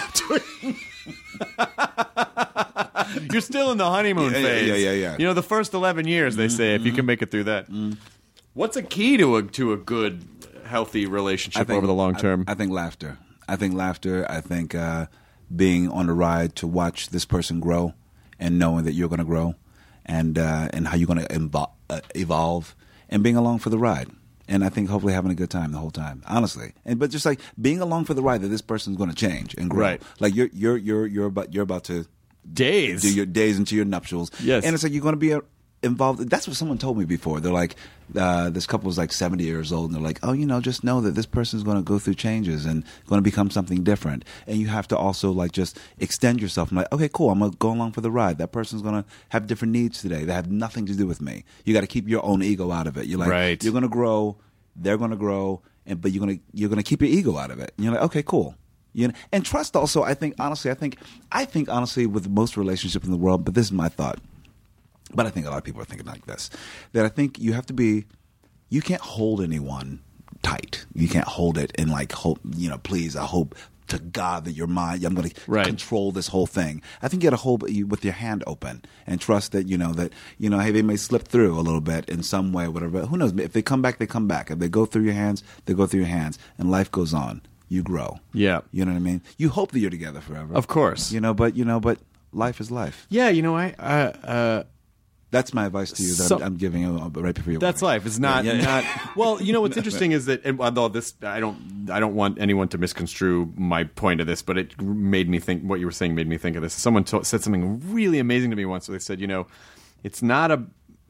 You're still in the honeymoon phase. Yeah. The first 11 years, they say, if you can make it through that. What's a key to a good, healthy relationship over the long term? I think laughter. I think being on the ride to watch this person grow and knowing that you're going to grow and how you're going to evolve and being along for the ride. And I think hopefully having a good time the whole time, honestly. But just like being along for the ride that this person's going to change and grow. Right. Like you're about to days. Do your days into your nuptials. Yes. And it's like you're going to be involved. That's what someone told me before. They're like, this couple was like 70 years old, and they're like, oh, just know that this person's going to go through changes and going to become something different. And you have to also just extend yourself. I'm like, okay, cool. I'm going to go along for the ride. That person's going to have different needs today that have nothing to do with me. You got to keep your own ego out of it. You're like, right. You're going to grow. They're going to grow. But you're going to keep your ego out of it. And you're like, okay, cool. And trust also, I think honestly with most relationships in the world, but this is my thought. But I think a lot of people are thinking like this, that I think you can't hold anyone tight. You can't hold it and hope, please, I hope to God that you're mine. I'm going to control this whole thing. I think you got to hold it with your hand open and trust that, hey, they may slip through a little bit in some way, whatever. But who knows? If they come back, they come back. If they go through your hands, they go through your hands, and life goes on. You grow. Yeah. You know what I mean? You hope that you're together forever. Of course. But life is life. Yeah, that's my advice to you that I'm giving you right before you. That's life. It's not. Well, what's interesting is that, and although this, I don't want anyone to misconstrue my point of this, but it made me think. What you were saying made me think of this. Someone said something really amazing to me once. So they said, it's not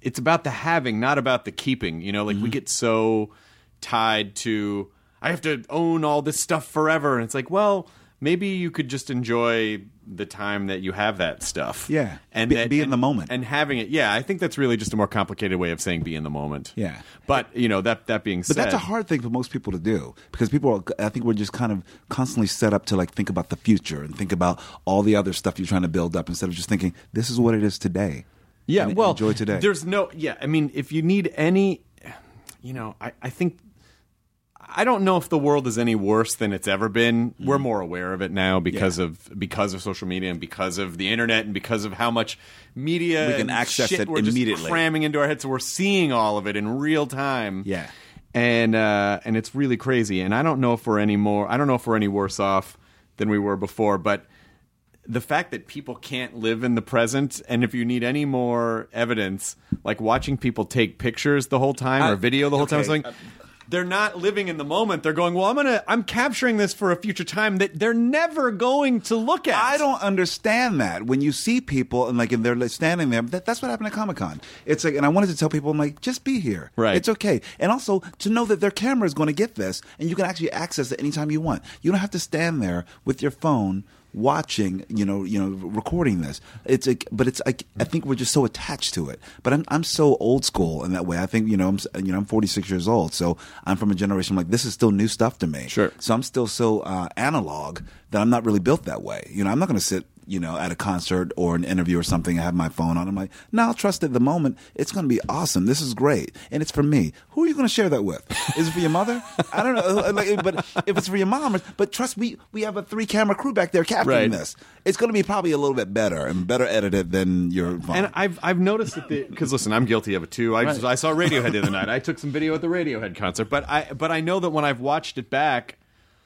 it's about the having, not about the keeping. You know, like we get so tied to, I have to own all this stuff forever. And it's like, well, maybe you could just enjoy the time that you have that stuff. Yeah. And Be in the moment. And having it. Yeah, I think that's really just a more complicated way of saying be in the moment. Yeah. But, you know, that being said. But that's a hard thing for most people to do because I think we're just kind of constantly set up to like think about the future and think about all the other stuff you're trying to build up instead of just thinking, this is what it is today. Yeah, and well, enjoy today. There's no, yeah, I mean, if you need any, you know, I think, I don't know if the world is any worse than it's ever been. We're more aware of it now because of social media and because of the internet and because of how much media We can and access shit it we're just immediately. cramming into our heads, so we're seeing all of it in real time. Yeah. And it's really crazy. And I don't know if we're any worse off than we were before, but the fact that people can't live in the present, and if you need any more evidence, like watching people take pictures the whole time or video the whole time, or something, they're not living in the moment. They're going, well, I'm capturing this for a future time that they're never going to look at. I don't understand that. When you see people and they're like standing there, that's what happened at Comic-Con. It's like, and I wanted to tell people, I'm like, just be here. Right. It's okay. And also to know that their camera is going to get this and you can actually access it anytime you want. You don't have to stand there with your phone watching, recording this. It's like, but it's like, I think we're just so attached to it. But I'm so old school in that way. I think, I'm 46 years old, so I'm from a generation like this is still new stuff to me. Sure. So I'm still so analog that I'm not really built that way. I'm not going to sit, at a concert or an interview or something, I have my phone on. I'm like, no, I'll trust it the moment. It's going to be awesome. This is great. And it's for me. Who are you going to share that with? Is it for your mother? I don't know. But if it's for your mom, but trust me, we have a 3-camera crew back there capturing this. It's going to be probably a little bit better and better edited than your phone. And I've noticed that because listen, I'm guilty of it too. I saw Radiohead the other night. I took some video at the Radiohead concert, but I know that when I've watched it back,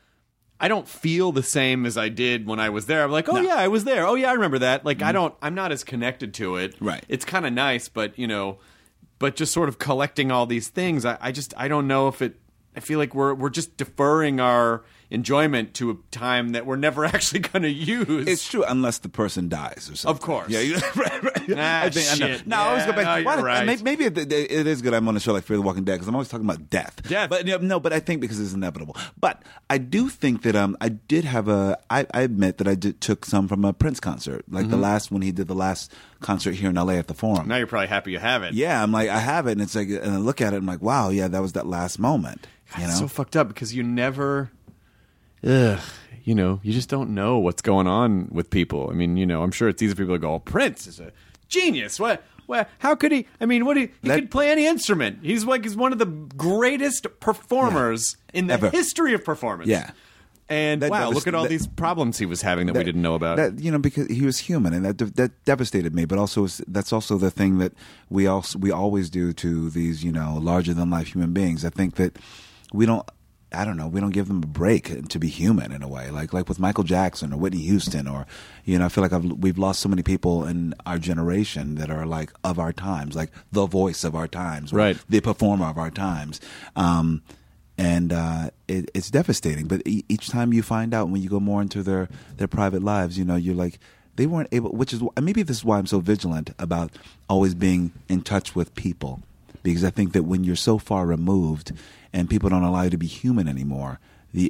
I don't feel the same as I did when I was there. I'm like, oh yeah, I was there. Oh yeah, I remember that. Like I'm not as connected to it. Right. It's kind of nice, but but just sort of collecting all these things, I don't know if it. I feel like we're just deferring our enjoyment to a time that we're never actually going to use. It's true, unless the person dies or something. Of course. Yeah, right. I think, No, I always go back. No, you're right. Maybe it is good I'm on a show like Fear the Walking Dead because I'm always talking about death. But I think because it's inevitable. But I do think that I did have I admit that I took some from a Prince concert, like the last when he did the last concert here in LA at the Forum. Now you're probably happy you have it. Yeah, I'm like I have it, and it's like, and I look at it, and I'm like, wow, yeah, that was that last moment. It's so fucked up because you never, you just don't know what's going on with people. I mean, I'm sure it's easy for people to go, oh, Prince is a genius. What? How could he? I mean, he could play any instrument. He's one of the greatest performers in the history of performance. Yeah. And look at all these problems he was having that we didn't know about. Because he was human, and that devastated me. But also, that's also the thing that we always do to these, larger than life human beings. I think that we don't give them a break to be human in a way, like with Michael Jackson or Whitney Houston, or I feel like we've lost so many people in our generation that are like of our times, like the voice of our times, right? The performer of our times. And it's devastating. But each time you find out when you go more into their private lives, you're like, they weren't able, which is maybe this is why I'm so vigilant about always being in touch with people, because I think that when you're so far removed and people don't allow you to be human anymore,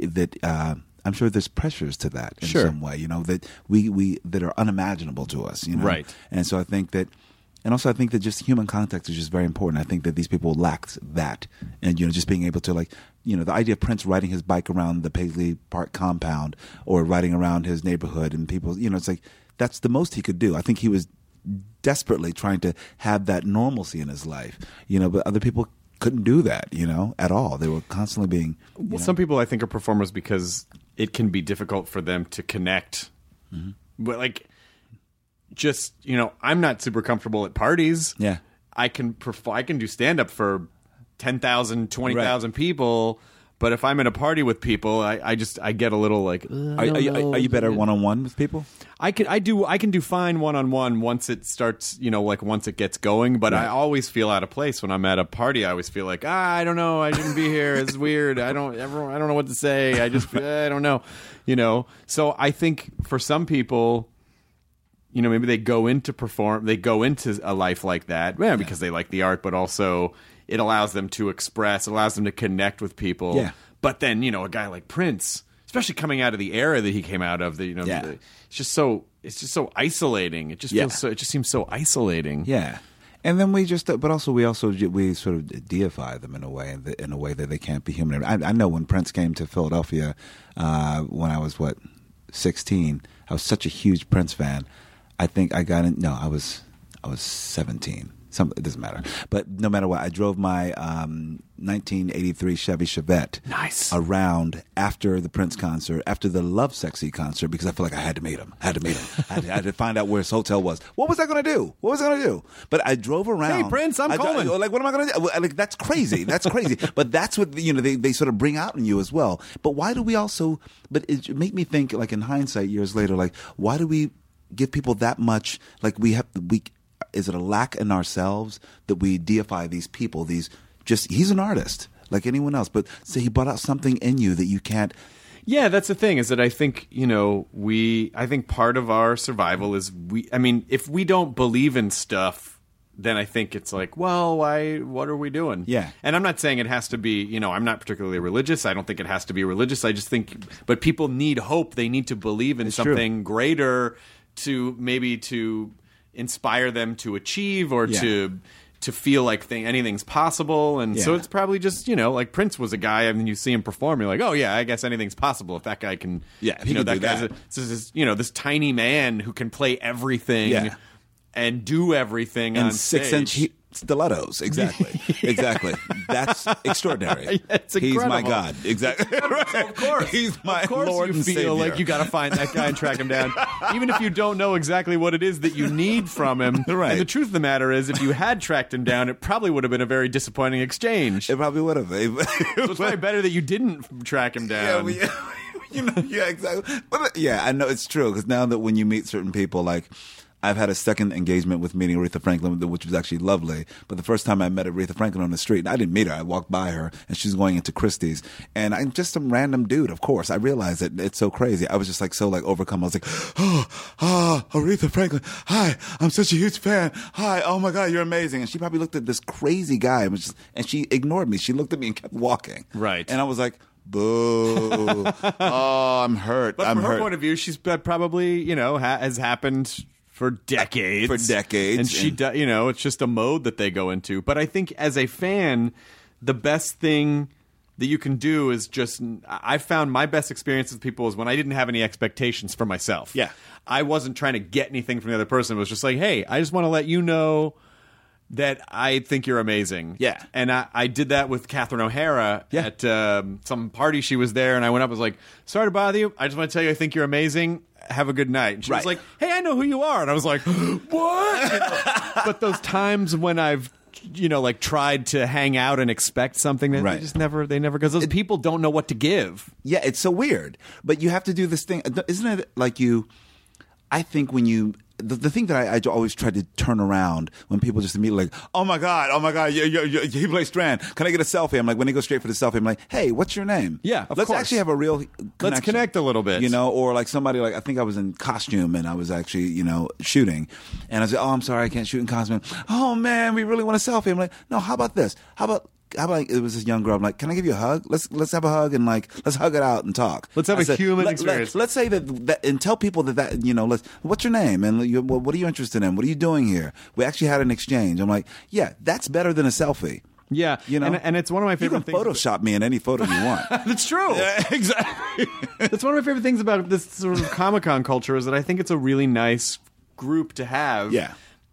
I'm sure there's pressures to that in some way, that we that are unimaginable to us, Right. And so I think that. And also, I think that just human contact is just very important. I think that these people lacked that, and just being able to the idea of Prince riding his bike around the Paisley Park compound or riding around his neighborhood, and people, it's like that's the most he could do. I think he was desperately trying to have that normalcy in his life, but other people couldn't do that, at all. They were constantly being. Well, some people I think are performers because it can be difficult for them to connect, but just I'm not super comfortable at parties. Yeah, I can do stand up for 10,000, 20,000 people, but if I'm in a party with people, I get a little like. Are you better one-on-one with people? I can do fine one-on-one once it starts, once it gets going. But I always feel out of place when I'm at a party. I always feel like I don't know, I shouldn't be here. It's weird. I don't know what to say. I don't know. So I think for some people. maybe they go into a life like that, because they like the art, but also it allows them to express, it allows them to connect with people. Yeah. But then, a guy like Prince, especially coming out of the era that he came out of, it's just so isolating. It just feels it just seems so isolating. Yeah. And then we sort of deify them in a way that they can't be human. I know when Prince came to Philadelphia when I was 16, I was such a huge Prince fan. I think I got in. No, I was 17. It doesn't matter. But no matter what, I drove my 1983 Chevy Chevette around after the Prince concert, after the Love Sexy concert, because I felt like I had to meet him. I had to find out where his hotel was. What was I going to do? But I drove around. Hey, Prince, I'm calling. Like, what am I going to do? Like, that's crazy. But that's what, they sort of bring out in you as well. But why do we also, but it made me think, like, in hindsight, years later, like, why do we give people that much, like, is it a lack in ourselves that we deify these people? He's an artist like anyone else, but say he brought out something in you that you can't. Yeah, that's the thing, is that I think, I think part of our survival is if we don't believe in stuff, then I think it's like, well, what are we doing? Yeah. And I'm not saying it has to be, I'm not particularly religious. I don't think it has to be religious. I just think, but people need hope. They need to believe in something greater to inspire them to achieve or to feel like anything's possible. And so it's probably just, like Prince was a guy, I mean, you see him perform, you're like, oh yeah, I guess anything's possible if that guy can, that guy's this tiny man who can play everything and do everything and on stage. 6-inch stilettos. Exactly. That's extraordinary. It's He's incredible. my God. Exactly. Of course. He's my Lord you and feel Savior. like you got to find that guy and track him down, even if you don't know exactly what it is that you need from him. Right. And the truth of the matter is, if you had tracked him down, it probably would have been a very disappointing exchange. It probably would have. So it's probably better that you didn't track him down. Exactly. But, I know it's true, because now that when you meet certain people, like, I've had a second engagement with meeting Aretha Franklin, which was actually lovely. But the first time I met Aretha Franklin on the street, and I didn't meet her. I walked by her, and she's going into Christie's. And I'm just some random dude, of course. I realized that it's so crazy. I was just so overcome. I was like, Aretha Franklin. Hi, I'm such a huge fan. Hi, oh my God, you're amazing. And she probably looked at this crazy guy, and she ignored me. She looked at me and kept walking. Right. And I was like, boo. Oh, I'm hurt. But from her point of view, she's probably, has happened for decades. And she does, it's just a mode that they go into. But I think as a fan, the best thing that you can do is I found my best experience with people is when I didn't have any expectations for myself. Yeah. I wasn't trying to get anything from the other person. It was just like, hey, I just want to let you know that I think you're amazing. Yeah. And I did that with Catherine O'Hara at some party. She was there, and I went up and was like, sorry to bother you. I just want to tell you I think you're amazing. Have a good night. And she was like, hey, I know who you are. And I was like, what? But those times when I've tried to hang out and expect something that they just never, because those people don't know what to give. Yeah, it's so weird. But you have to do this thing. Isn't it like I think when you, the thing that I always try to turn around when people just immediately like, oh my God, he plays Strand. Can I get a selfie? I'm like, when they go straight for the selfie, I'm like, hey, what's your name? Yeah, of Let's course. actually have a real connection. Let's connect a little bit. Or like somebody, like, I think I was in costume and I was actually, shooting. And I was like, oh, I'm sorry, I can't shoot in costume. Oh man, we really want a selfie. I'm like, no, how about this? How about it was this young girl. I'm like, can I give you a hug? Let's have a hug and let's hug it out and talk. Let's have a human experience. Let's say that and tell people that what's your name and what are you interested in? What are you doing here? We actually had an exchange. I'm like, yeah, that's better than a selfie. Yeah, and it's one of my favorite things. You can Photoshop me in any photo you want. That's true. Yeah, exactly. That's one of my favorite things about this sort of Comic-Con culture is that I think it's a really nice group to have. Yeah.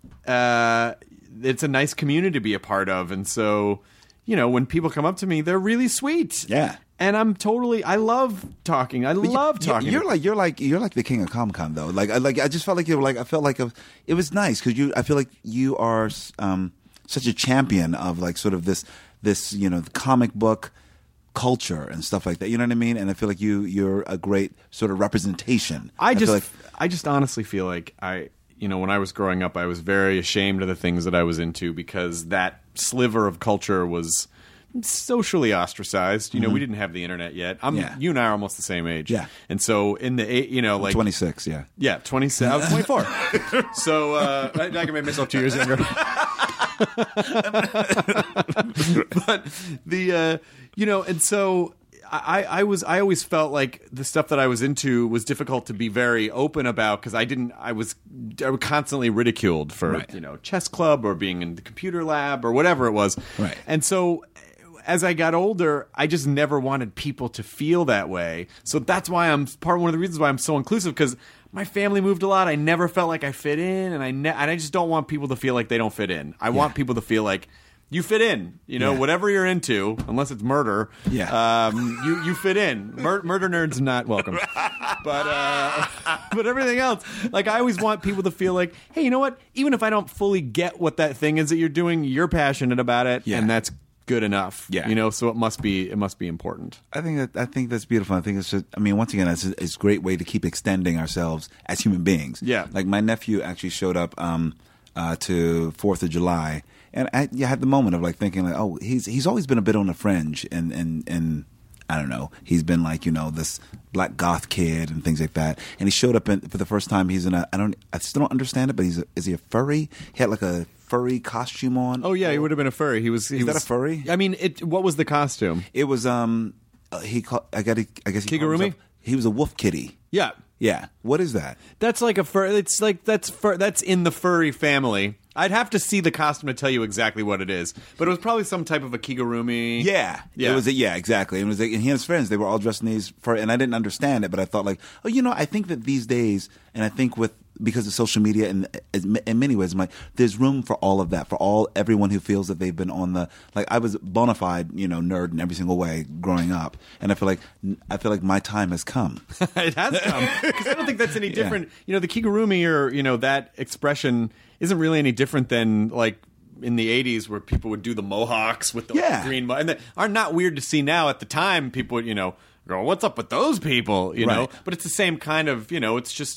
It's a nice community to be a part of, and so when people come up to me, they're really sweet. Yeah. And I love talking. Love talking. You're like the king of Comic-Con though. I just felt like it was nice because I feel like you are such a champion of sort of this the comic book culture and stuff like that. You know what I mean? And I feel like you're a great sort of representation. I just honestly feel like when I was growing up, I was very ashamed of the things that I was into because that sliver of culture was socially ostracized. You know, we didn't have the internet yet. You and I are almost the same age. Yeah. And so in the, you know, like 26, yeah. Yeah, 27. I was 24. So I can make myself 2 years younger. But the you know, and so I always felt like the stuff that I was into was difficult to be very open about because I was constantly ridiculed for you know, chess club or being in the computer lab or whatever it was. Right. And so as I got older, I just never wanted people to feel that way. So that's why one of the reasons why I'm so inclusive, because my family moved a lot. I never felt like I fit in, and I just don't want people to feel like they don't fit in. I want people to feel like you fit in. You know, whatever you're into, unless it's murder. Yeah. You fit in. Murder nerds not welcome. But everything else, like I always want people to feel like, hey, you know what? Even if I don't fully get what that thing is that you're doing, you're passionate about it, and that's good enough. Yeah. You know, so it must be important. I think that's beautiful. I think it's just, I mean, once again, it's a great way to keep extending ourselves as human beings. Yeah. Like my nephew actually showed up to 4th of July, and I had the moment of like thinking like, oh, he's always been a bit on the fringe, and I don't know, he's been like, you know, this black goth kid and things like that. And he showed up for the first time. He's in I still don't understand it, but is he a furry? He had like a furry costume on. Oh yeah, he would have been a furry. He was that a furry? I mean, what was the costume? It was I guess Kigurumi? He was a wolf kitty. Yeah. Yeah. What is that? That's like a fur. It's like that's in the furry family. I'd have to see the costume to tell you exactly what it is, but it was probably some type of a kigurumi. Yeah. It was exactly. It was like, and he and his friends, they were all dressed in these fur, and I didn't understand it, but I thought like, oh, you know, I think that these days, and I think because of social media and in many ways, I'm like, there's room for all of that, for everyone who feels that they've been on the, like I was a bona fide, you know, nerd in every single way growing up, and I feel like my time has come. It has come, because I don't think that's any different. You know, the kigurumi, or you know, that expression isn't really any different than like in the 80s where people would do the mohawks with the green, and that are not weird to see now. At the time, people would, you know, go, what's up with those people, you know? But it's the same kind of, you know, it's just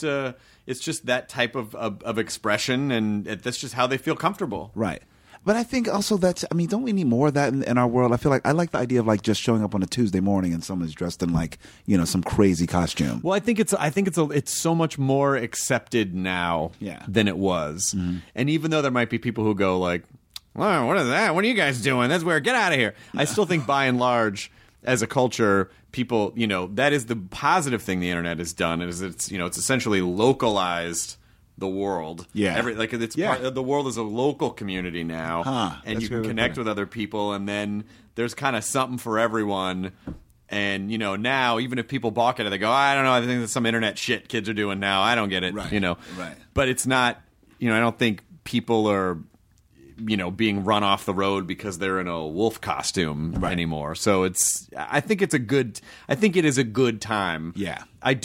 that type of expression, and that's just how they feel comfortable. Right. But I think also don't we need more of that in our world? I feel like I like the idea of like just showing up on a Tuesday morning and someone's dressed in like, you know, some crazy costume. Well, I think it's so much more accepted now than it was. Mm-hmm. And even though there might be people who go like, well, what is that? What are you guys doing? That's weird. Get out of here. I still think by and large, as a culture, people, you know, that is the positive thing the internet has done, is it's, you know, it's essentially localized the world. Yeah. The world is a local community now, and you can connect with other people, and then there's kind of something for everyone. And, you know, now, even if people balk at it, they go, I don't know, I think that's some internet shit kids are doing now. I don't get it, you know. Right. But it's not, you know, I don't think people are, you know, being run off the road because they're in a wolf costume anymore. So I think it is a good time. Yeah.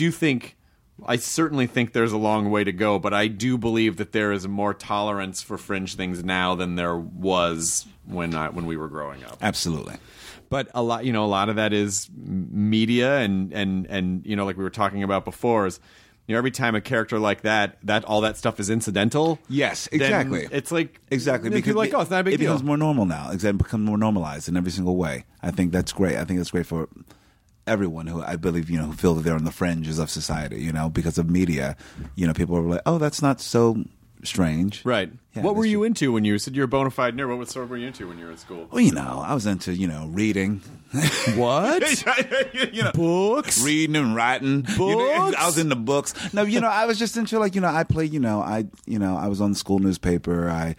I certainly think there's a long way to go, but I do believe that there is more tolerance for fringe things now than there was when we were growing up. Absolutely. But a lot of that is media and you know, like we were talking about before, is, you know, every time a character like that all that stuff is incidental. Yes, exactly. It's like exactly because like, oh, it's not a big deal. It becomes more normal now. It becomes more normalized in every single way. I think that's great. I think that's great for everyone who, I believe, you know, who feel that they're on the fringes of society. You know, because of media, you know, people are like, oh, that's not so strange. Right. Yeah, what were you into when you said you're a bona fide nerd? What sort were you into when you were in school? Well, you know, I was into, you know, reading. What? You know, books? Reading and writing. Books? You know, I was into books. No, you know, I was just into, like, you know, I played, I was on the school newspaper. I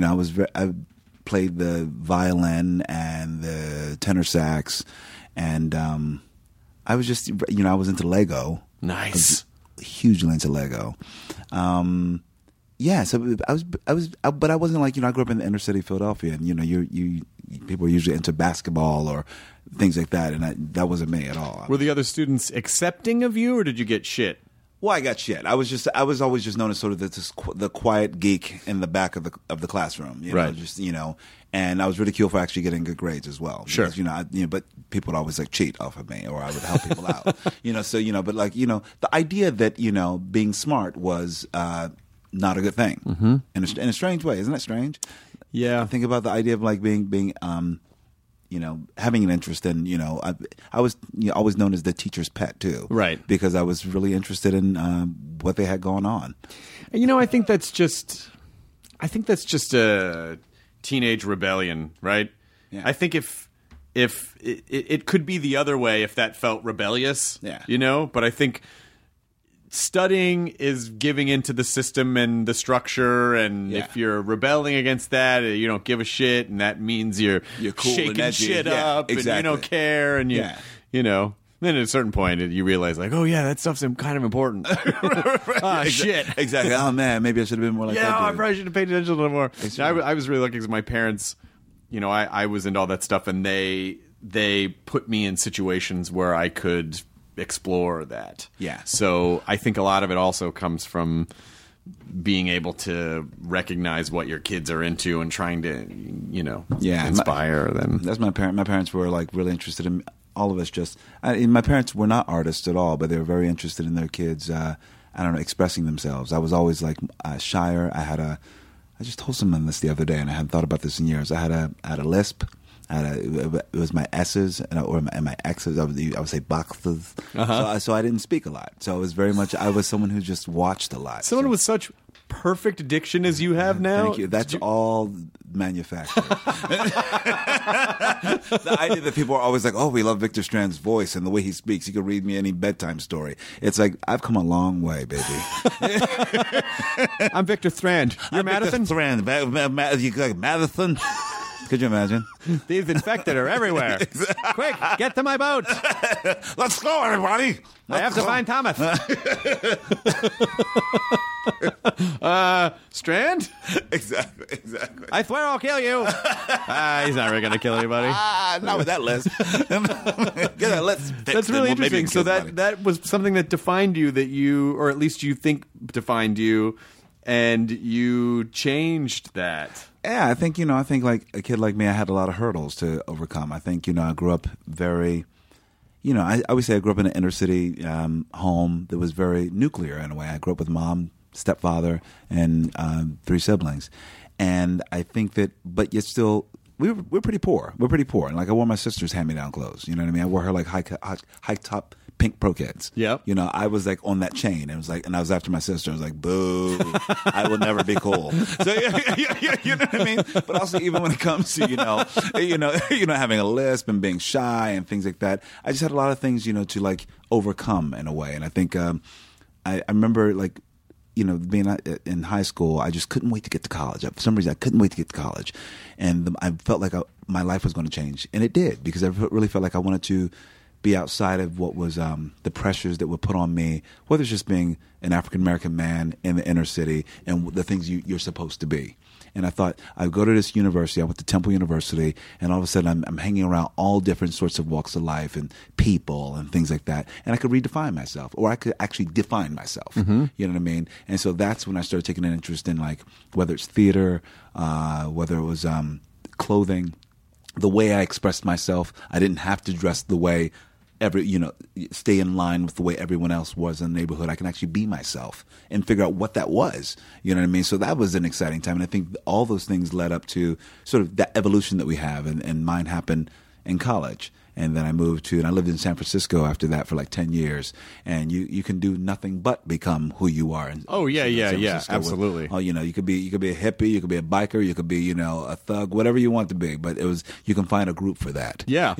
played the violin and the tenor sax, and I was just, you know, I was into Lego. Nice. I was hugely into Lego. Yeah, so but I wasn't like, you know, I grew up in the inner city of Philadelphia, and, you know, people are usually into basketball or things like that, and that wasn't me at all. Were the other students accepting of you, or did you get shit? Well, I got shit. I was always just known as sort of the quiet geek in the back of the classroom, you know, right? Just, you know, and I was ridiculed for actually getting good grades as well. Sure, because, you know, but people would always like cheat off of me, or I would help people out, you know. So, you know, but like, you know, the idea that, you know, being smart was not a good thing, in a strange way. Isn't that strange? Yeah. Think about the idea of like being having an interest in, I was always known as the teacher's pet too. Right. Because I was really interested in what they had going on. And, I think that's just a teenage rebellion, right? Yeah. I think if it could be the other way if that felt rebellious, but I think studying is giving into the system and the structure, and if you're rebelling against that, you don't give a shit, and that means you're cool shaking and shit up, exactly. and you don't care, and then at a certain point you realize like, oh yeah, that stuff's kind of important. Shit. Exactly. Oh man, maybe I should have been more like that. I probably should have paid attention a little more. I was really lucky because my parents, I was into all that stuff, and they put me in situations where I could explore that. Yeah. So I think a lot of it also comes from being able to recognize what your kids are into and trying to, inspire them. That's my parents. My parents were like really interested in all of us. My parents were not artists at all, but they were very interested in their kids. Expressing themselves. I was always like shyer. I just told someone this the other day, and I hadn't thought about this in years. I had a lisp. It was my S's or my X's. I would say boxes. So I didn't speak a lot. So it was very much. I was someone who just watched a lot. Someone with such perfect diction as you have now. Thank you. That's all manufactured. The idea that people are always like, "Oh, we love Victor Strand's voice and the way he speaks. He could read me any bedtime story." It's like I've come a long way, baby. I'm Victor Strand. You're Madison. Victor Strand. You like Madison? Could you imagine? These infected are everywhere. Quick, get to my boat. Let's go, everybody. I have to find Thomas. Strand? Exactly. I swear I'll kill you. He's not really going to kill anybody. Not with that list. That's really interesting. So that was something that defined you, or at least you think defined you, and you changed that. Yeah, I think like a kid like me, I had a lot of hurdles to overcome. I think, I grew up very, I always say I grew up in an inner city home that was very nuclear in a way. I grew up with mom, stepfather, and 3 siblings. And I think that, but yet still, we're pretty poor. We're pretty poor. And like I wore my sister's hand-me-down clothes. You know what I mean? I wore her like high top pink Pro Kids. Yep. I was like on that chain. It was like, and I was after my sister. I was like, boo, I will never be cool. So you know what I mean? But also even when it comes to having a lisp and being shy and things like that, I just had a lot of things to like overcome in a way. And I think I remember like being in high school, I just couldn't wait to get to college. For some reason, I couldn't wait to get to college, and I felt like my life was going to change, and it did, because I really felt like I wanted to be outside of what was the pressures that were put on me, whether it's just being an African-American man in the inner city and the things you're supposed to be. And I thought, I'd go to this university. I went to Temple University, and all of a sudden I'm hanging around all different sorts of walks of life and people and things like that. And I could redefine myself, or I could actually define myself. Mm-hmm. You know what I mean? And so that's when I started taking an interest in, like, whether it's theater, whether it was clothing, the way I expressed myself. I didn't have to dress the way stay in line with the way everyone else was in the neighborhood. I can actually be myself and figure out what that was. You know what I mean? So that was an exciting time. And I think all those things led up to sort of that evolution that we have. And mine happened in college. And then I moved and I lived in San Francisco after that for like 10 years. And you can do nothing but become who you are. Yeah, absolutely. You could be a hippie, you could be a biker, you could be, a thug, whatever you want to be. But you can find a group for that. Yeah.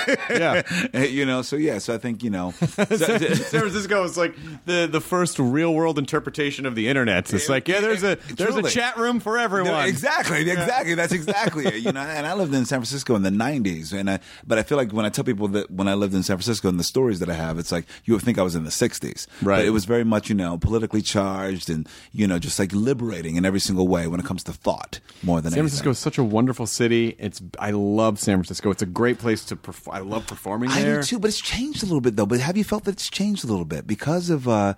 So I think, San Francisco is like the first real world interpretation of the internet. It's like, there's a chat room for everyone. Exactly. That's exactly it. And I lived in San Francisco in the 90s. But I feel like when I tell people that when I lived in San Francisco and the stories that I have, it's like you would think I was in the 60s. Right. But it was very much, politically charged and, just like liberating in every single way when it comes to thought more than anything. San Francisco is such a wonderful city. I love San Francisco. It's a great place to perform. I love performing there. I do too, but it's changed a little bit though. But have you felt that it's changed a little bit because of, the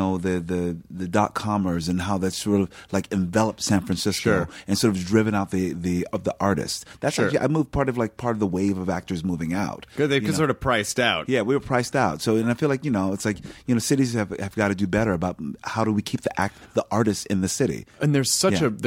.comers and how that's sort of like enveloped San Francisco and sort of driven out the artists. That's actually, I moved part of the wave of actors moving out. out. Good, they sort of priced out. Yeah, we were priced out. So, and I feel like, it's like, cities have got to do better about how do we keep the artists in the city. And there's such the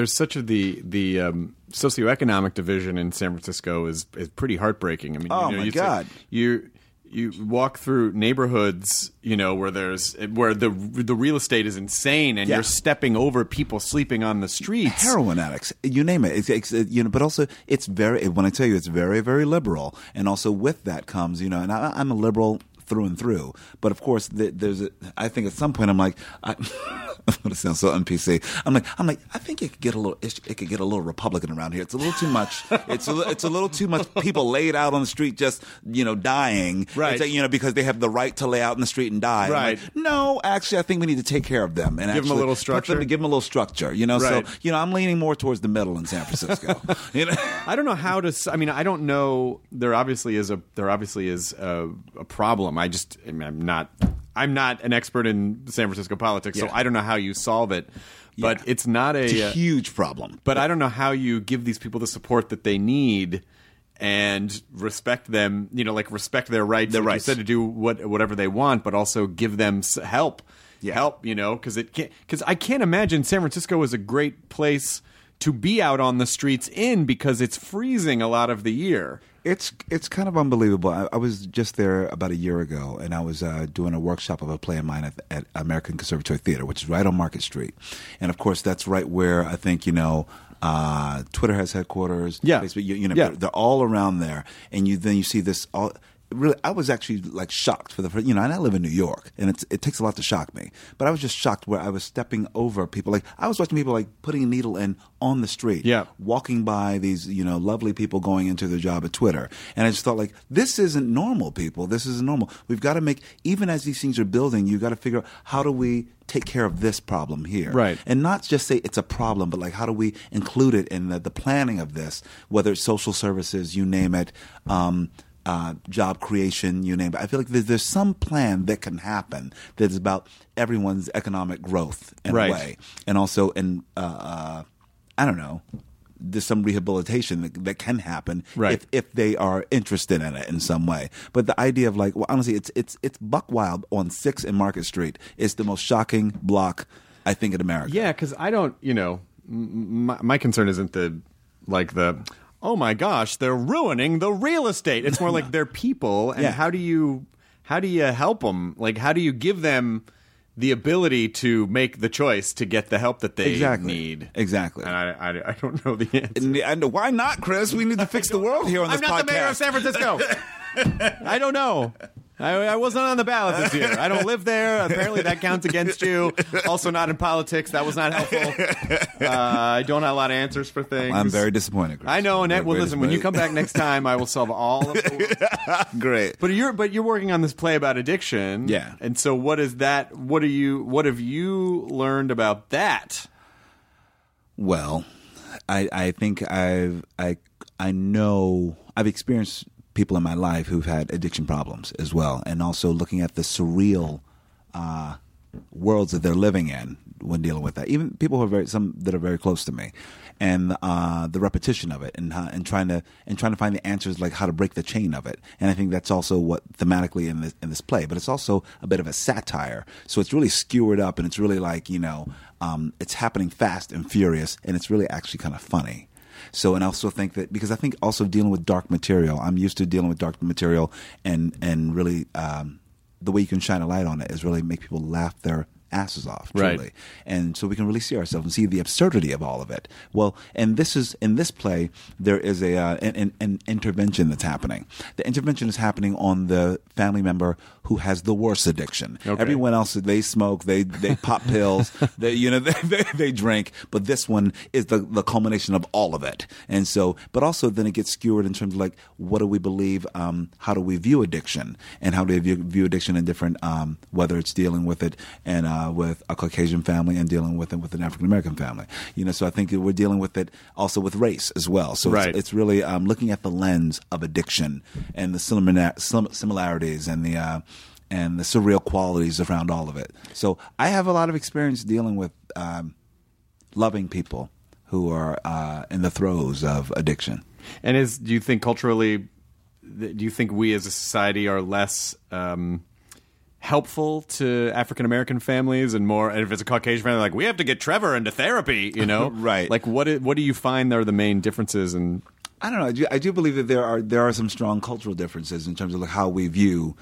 socioeconomic division in San Francisco is pretty heartbreaking. I mean, my God. You walk through neighborhoods, where the real estate is insane, and you're stepping over people sleeping on the streets, heroin addicts, you name it. It's but also it's when I tell you it's very, very liberal, and also with that comes, and I'm a liberal through and through. But of course, I think at some point I'm like, I'm going to sound so un-PC. I'm like, I think it could get a little Republican around here. It's a little too much. It's a little too much people laid out on the street just dying, right? Because they have the right to lay out in the street and die. Right? Like, no, actually, I think we need to take care of them and give them a little structure. Give them a little structure. Right. So I'm leaning more towards the middle in San Francisco. I don't know how to. I mean, I don't know. There obviously is a problem. I'm not an expert in San Francisco politics, so I don't know how you solve it. But it's not it's a huge problem. But I don't know how you give these people the support that they need and respect them. Respect their rights. You said to do whatever they want, but also give them help. Yeah. Help, because I can't imagine San Francisco is a great place to be out on the streets because it's freezing a lot of the year. It's kind of unbelievable. I was just there about a year ago, and I was doing a workshop of a play of mine at American Conservatory Theater, which is right on Market Street. And, of course, that's right where I think, Twitter has headquarters. Yeah. Facebook, they're all around there. And then you see this all – really, I was actually shocked for the first, and I live in New York, and it takes a lot to shock me. But I was just shocked where I was stepping over people. I was watching people putting a needle in on the street, walking by these lovely people going into their job at Twitter, and I just thought this isn't normal, people. This isn't normal. We've got to make, even as these things are building, you've got to figure out how do we take care of this problem here, right? And not just say it's a problem, but how do we include it in the planning of this, whether it's social services, you name it. Job creation, you name it. I feel like there's some plan that can happen that is about everyone's economic growth in a way, and also I don't know, there's some rehabilitation that can happen if they are interested in it in some way. But the idea of honestly, it's buck wild on 6th and Market Street. It's the most shocking block I think in America. Yeah, because I don't, my concern isn't the oh my gosh, they're ruining the real estate. It's more like they're people, and how do you help them? How do you give them the ability to make the choice to get the help that they need? Exactly. And I don't know the answer. And why not, Chris? We need to fix the world here on this podcast. I'm not the mayor of San Francisco. I don't know. I wasn't on the ballot this year. I don't live there. Apparently that counts against you. Also not in politics. That was not helpful. I don't have a lot of answers for things. I'm very disappointed, Chris. I know, Annette. Well, listen, when you come back next time, I will solve all of the Great. But you're working on this play about addiction. Yeah. And so what is that? What have you learned about that? Well, I think I know I've experienced people in my life who've had addiction problems as well, and also looking at the surreal worlds that they're living in when dealing with that. Even people who are some that are very close to me, and the repetition of it, and trying to find the answers, how to break the chain of it. And I think that's also what thematically in this play. But it's also a bit of a satire, so it's really skewered up, and it's really it's happening fast and furious, and it's really actually kind of funny. So, and I also think that, because I think also dealing with dark material, I'm used to dealing with dark material, and really the way you can shine a light on it is really make people laugh their asses off, truly. Right. And so we can really see ourselves and see the absurdity of all of it. Well, and in this play, there is an intervention that's happening. The intervention is happening on the family member who has the worst addiction. Okay. Everyone else, they smoke, they pop pills, they drink, but this one is the culmination of all of it. And so, but also then it gets skewered in terms of what do we believe, how do we view addiction, and how do we view addiction in different, whether it's dealing with it and with a Caucasian family and dealing with it with an African American family. So I think we're dealing with it also with race as well. So it's really looking at the lens of addiction and the similarities and the surreal qualities around all of it. So I have a lot of experience dealing with loving people who are in the throes of addiction. And do you think culturally do you think we as a society are less helpful to African American families and more? And if it's a Caucasian family, like we have to get Trevor into therapy, you know? Right. Like what do you find are the main differences? And I don't know. I do believe that there are some strong cultural differences in terms of like how we view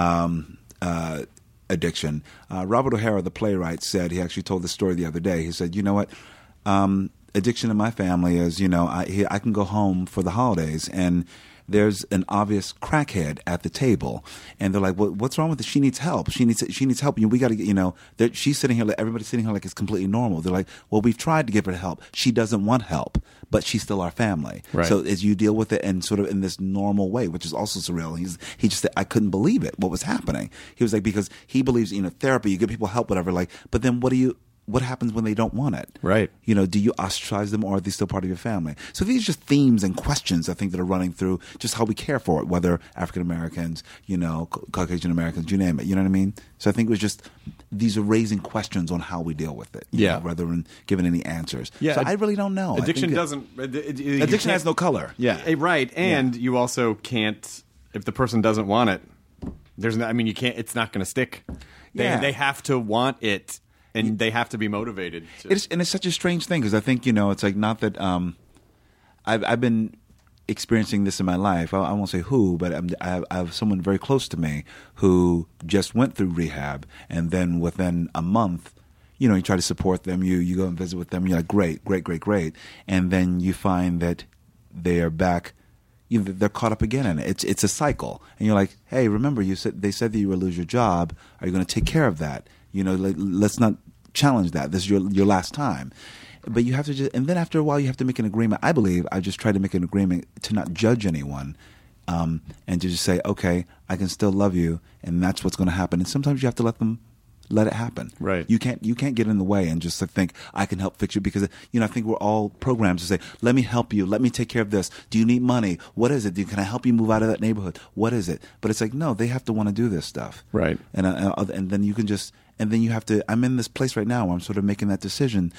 addiction. Robert O'Hara, the playwright, said, he actually told this story the other day. He said, you know what? Addiction in my family is, I can go home for the holidays and there's an obvious crackhead at the table, and they're like, well, what's wrong with it? She needs help. She needs help. We got to get, she's sitting here, everybody's sitting here like it's completely normal. They're like, well, we've tried to give her help. She doesn't want help, but she's still our family. Right. So as you deal with it and sort of in this normal way, which is also surreal. He just said, I couldn't believe it, what was happening. He was like, because he believes, therapy, you give people help, whatever, like, but then what happens when they don't want it? Right. Do you ostracize them, or are they still part of your family? So these are just themes and questions, I think, that are running through just how we care for it, whether African Americans, Caucasian Americans, you name it. You know what I mean? So I think it was just, these are raising questions on how we deal with it. Rather than giving any answers. Yeah. So I really don't know. Addiction Addiction has no color. Yeah. Right. And you also can't, if the person doesn't want it, you can't, it's not going to stick. They have to want it. And they have to be motivated. It's such a strange thing because I think, it's like not that I've been experiencing this in my life. I won't say who, but I have someone very close to me who just went through rehab. And then within a month, you try to support them. You go and visit with them. You're like, great. And then you find that they are back. They're caught up again in it. It's a cycle. And you're like, hey, remember, they said that you would lose your job. Are you going to take care of that? Let's not challenge that. This is your last time. But you have to and then after a while you have to make an agreement. I believe I just tried to make an agreement to not judge anyone and to just say, okay, I can still love you, and that's what's going to happen. And sometimes you have to let it happen. Right. You can't get in the way and just think I can help fix you, because I think we're all programmed to say, let me help you, let me take care of this. Do you need money? What is it? Can I help you move out of that neighborhood? What is it? But it's like, no, they have to want to do this stuff. Right. And then you can just, and then you have to. I'm in this place right now where I'm sort of making that decision.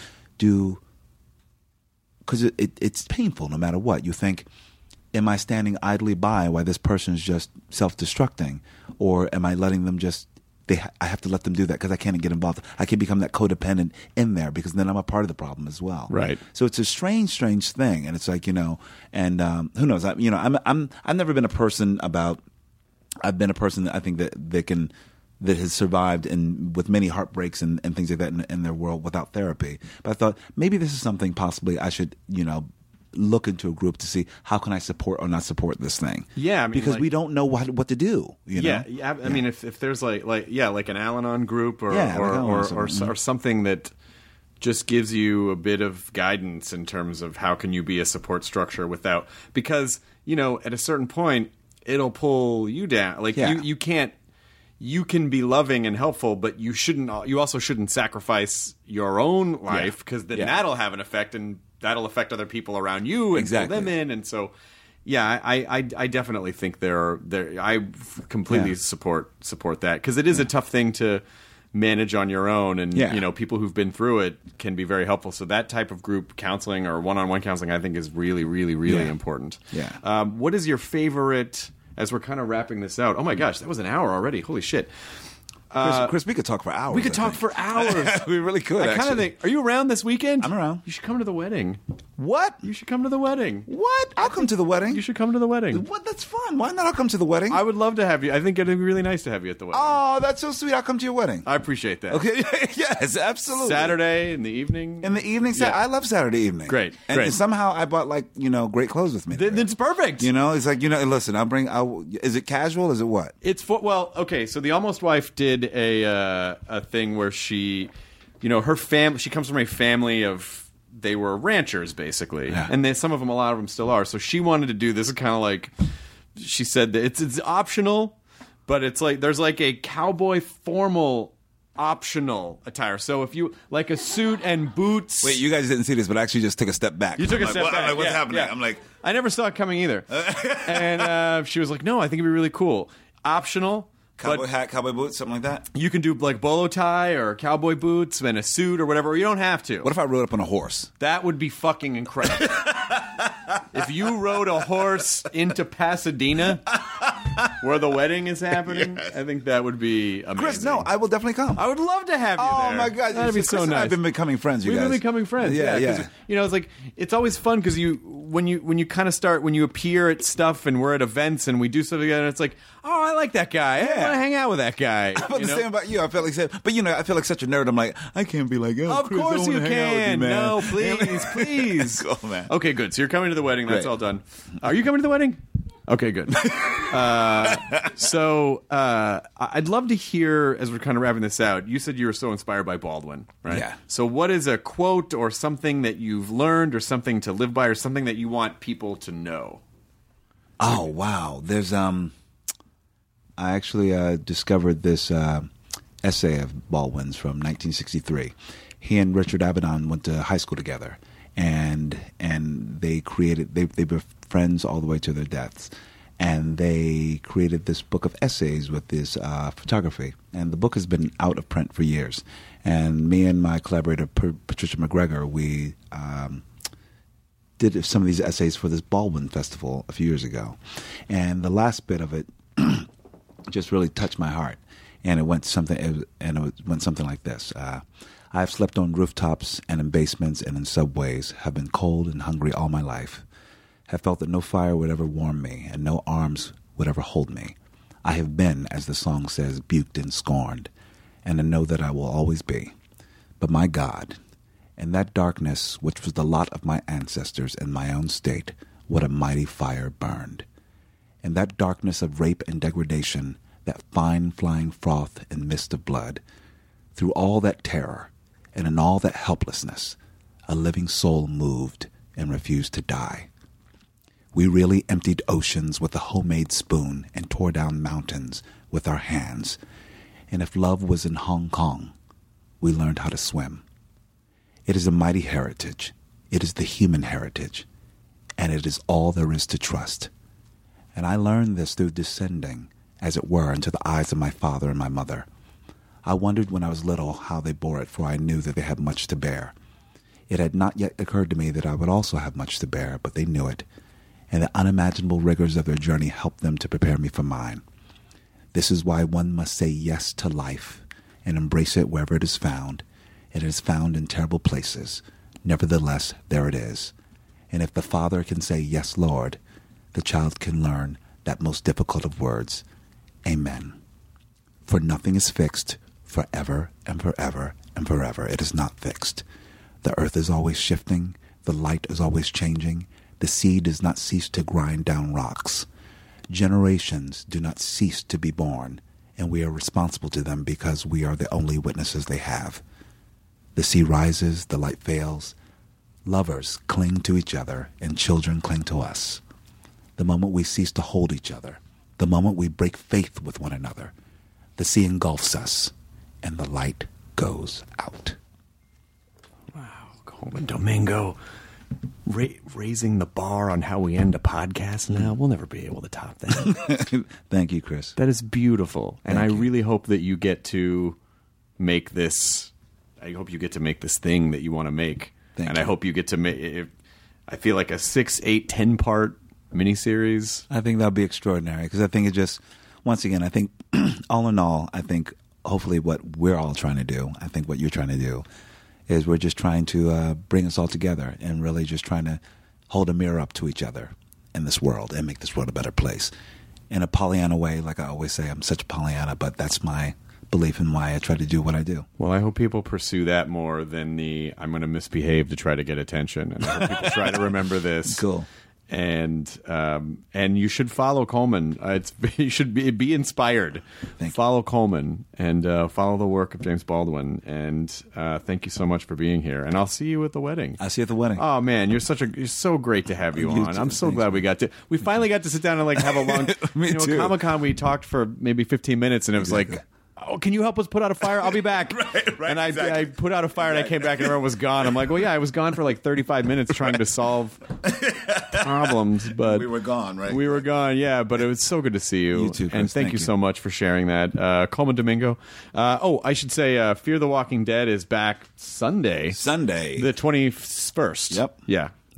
Because it's painful no matter what. You think, am I standing idly by while this person is just self-destructing, or am I letting them just? I have to let them do that because I can't get involved. I can become that codependent in there because then I'm a part of the problem as well. Right. So it's a strange thing, and it's like and who knows? I've never been a person about. I've been a person that I think that has survived with many heartbreaks and things like that in their world without therapy. But I thought maybe this is something possibly I should look into a group to see how can I support or not support this thing. Yeah, because we don't know what to do. Yeah, I mean, if there's like an Al-Anon group or something that just gives you a bit of guidance in terms of how can you be a support structure without, because at a certain point it'll pull you down. Like you can't. You can be loving and helpful, but you also shouldn't sacrifice your own life, because then that'll have an effect, and that'll affect other people around you and pull them in. And so, I definitely think I completely support that, because it is a tough thing to manage on your own, and people who've been through it can be very helpful. So that type of group counseling or one-on-one counseling, I think, is really, really, really important. Yeah. What is your favorite? As we're kind of wrapping this out. Oh my gosh, that was an hour already. Holy shit. Chris, we could talk for hours. We could talk for hours. We really could. I kind of think. Are you around this weekend? I'm around. You should come to the wedding. What? You should come to the wedding. What? I'll come to the wedding. You should come to the wedding. What? That's fun. Why not? I'll come to the wedding. I would love to have you. I think it'd be really nice to have you at the wedding. Oh, that's so sweet. I'll come to your wedding. I appreciate that. Okay. Yes, absolutely. Saturday in the evening. In the evening. Yeah. I love Saturday evening. Great. And somehow I bought great clothes with me. It's perfect. It's like listen. Is it casual? Is it what? It's okay. So the Almost Wife did a thing where she, her family. She comes from a family of. They were ranchers, basically, and a lot of them still are. So she wanted to do this kind of like, she said that it's optional, but it's like there's like a cowboy formal optional attire. So if you like a suit and boots. Wait, you guys didn't see this, but I actually just took a step back. You took a step back. I'm like, what's happening? Yeah. I'm like, I never saw it coming either. And she was like, no, I think it'd be really cool. Optional. Cowboy hat, cowboy boots, something like that? You can do like bolo tie or cowboy boots and a suit or whatever. Or you don't have to. What if I rode up on a horse? That would be fucking incredible. If you rode a horse into Pasadena, where the wedding is happening, I think that would be amazing. Chris, no, I will definitely come. I would love to have you Oh there. my God, That'd be Chris so and nice. I've been becoming friends. You We've guys. been becoming friends. Yeah, 'cause, yeah. You know, it's like it's always fun because when you kind of start when you appear at stuff and we're at events and we do stuff together. It's like, oh, I like that guy. I Yeah. want to hang out with that guy. I felt you the know? same about you. I felt like, but I feel like such a nerd. I'm like, I can't be like, oh, Of Chris, I course wanna you hang out with can. man. No, please, please. Cool, man. Okay, good. So you're coming to the wedding. That's Great. all done. Are you coming to the wedding? Okay, good. So I'd love to hear, as we're kind of wrapping this out, you said you were so inspired by Baldwin, right? Yeah. So what is a quote or something that you've learned or something to live by or something that you want people to know? Oh wow! There's I actually discovered this essay of Baldwin's from 1963. He and Richard Avedon went to high school together, and they created they were friends all the way to their deaths, and they created this book of essays with this photography. And the book has been out of print for years. And me and my collaborator Patricia McGregor, we did some of these essays for this Baldwin Festival a few years ago, and the last bit of it just really touched my heart. And it went something like this: I have slept on rooftops and in basements and in subways, have been cold and hungry all my life, have felt that no fire would ever warm me and no arms would ever hold me. I have been, as the song says, buked and scorned, and I know that I will always be. But my God, in that darkness, which was the lot of my ancestors in my own state, what a mighty fire burned. In that darkness of rape and degradation, that fine flying froth and mist of blood, through all that terror and in all that helplessness, a living soul moved and refused to die. We really emptied oceans with a homemade spoon and tore down mountains with our hands. And if love was in Hong Kong, we learned how to swim. It is a mighty heritage. It is the human heritage. And it is all there is to trust. And I learned this through descending, as it were, into the eyes of my father and my mother. I wondered when I was little how they bore it, for I knew that they had much to bear. It had not yet occurred to me that I would also have much to bear, but they knew it, and the unimaginable rigors of their journey helped them to prepare me for mine. This is why one must say yes to life and embrace it wherever it is found. It is found in terrible places. Nevertheless, there it is. And if the father can say, "Yes, Lord," the child can learn that most difficult of words, Amen. For nothing is fixed forever and forever and forever. It is not fixed. The earth is always shifting. The light is always changing. The sea does not cease to grind down rocks. Generations do not cease to be born, and we are responsible to them because we are the only witnesses they have. The sea rises, the light fails. Lovers cling to each other, and children cling to us. The moment we cease to hold each other, the moment we break faith with one another, the sea engulfs us, and the light goes out. Coleman Domingo, raising the bar on how we end a podcast now. We'll never be able to top that. Thank you, Chris. That is beautiful. And Thank I you. really hope that you get to make this. I hope you get to make this thing that you want to make. Thank and you. I hope you get to make. I feel like a 6, 8, 10 part miniseries. I think that would be extraordinary because I think it just, once again, I think all in all, I think hopefully what we're all trying to do, I think what you're trying to do is we're just trying to bring us all together and really just trying to hold a mirror up to each other in this world and make this world a better place. In a Pollyanna way, like I always say, I'm such a Pollyanna, but that's my belief in why I try to do what I do. Well, I hope people pursue that more than the I'm going to misbehave to try to get attention. And I hope people try to remember this. Cool. And you should follow Coleman. You should be inspired. Follow Coleman and follow the work of James Baldwin. And thank you so much for being here. And I'll see you at the wedding. I'll see you at the wedding. Oh man, you're so great to have you on. too. I'm so Thanks, glad we finally got to sit down and like have a long. Me too. At Comic-Con we talked for maybe 15 minutes and it was like, oh, can you help us put out a fire? I'll be back. right, and I exactly. I put out a fire and I came back and everyone was gone. I'm like, well, yeah, I was gone for like 35 minutes trying to solve problems, but We were gone, right? We were gone, yeah. But it was so good to see you. You too, Chris. And thank you so much for sharing that, Coleman Domingo. I should say, Fear the Walking Dead is back Sunday, Sunday. the 21st. Yep. Yeah.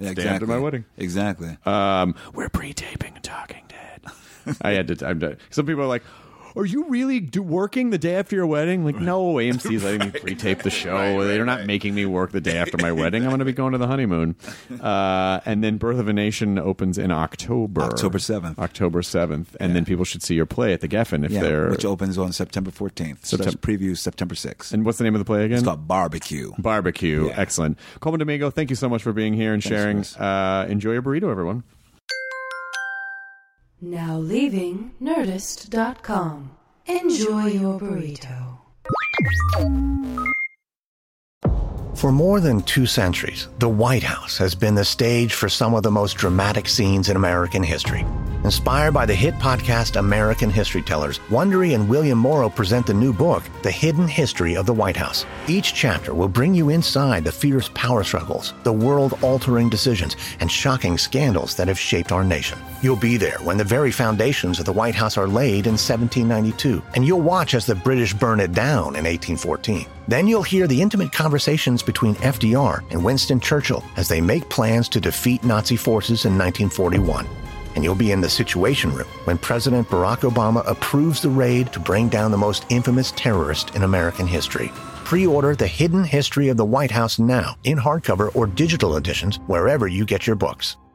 Yeah, Day after my wedding. Exactly. We're pre-taping Talking Dead. I had to. Some people are like, "Are you really working the day after your wedding?" Like, no, AMC's letting me pre-tape the show. They're not making me work the day after my wedding. I'm going to be going to the honeymoon. And then Birth of a Nation opens in October. October 7th. And then people should see your play at the Geffen if they're... which opens on September 14th. So that's previews September 6th. And what's the name of the play again? It's called Barbecue. Yeah. Excellent. Coleman Domingo, thank you so much for being here and sharing. Enjoy your burrito, everyone. Now leaving Nerdist.com. Enjoy your burrito. For more than 2 centuries, the White House has been the stage for some of the most dramatic scenes in American history. Inspired by the hit podcast American History Tellers, Wondery and William Morrow present the new book, The Hidden History of the White House. Each chapter will bring you inside the fierce power struggles, the world-altering decisions, and shocking scandals that have shaped our nation. You'll be there when the very foundations of the White House are laid in 1792, and you'll watch as the British burn it down in 1814. Then you'll hear the intimate conversations between FDR and Winston Churchill as they make plans to defeat Nazi forces in 1941. And you'll be in the Situation Room when President Barack Obama approves the raid to bring down the most infamous terrorist in American history. Pre-order The Hidden History of the White House now in hardcover or digital editions wherever you get your books.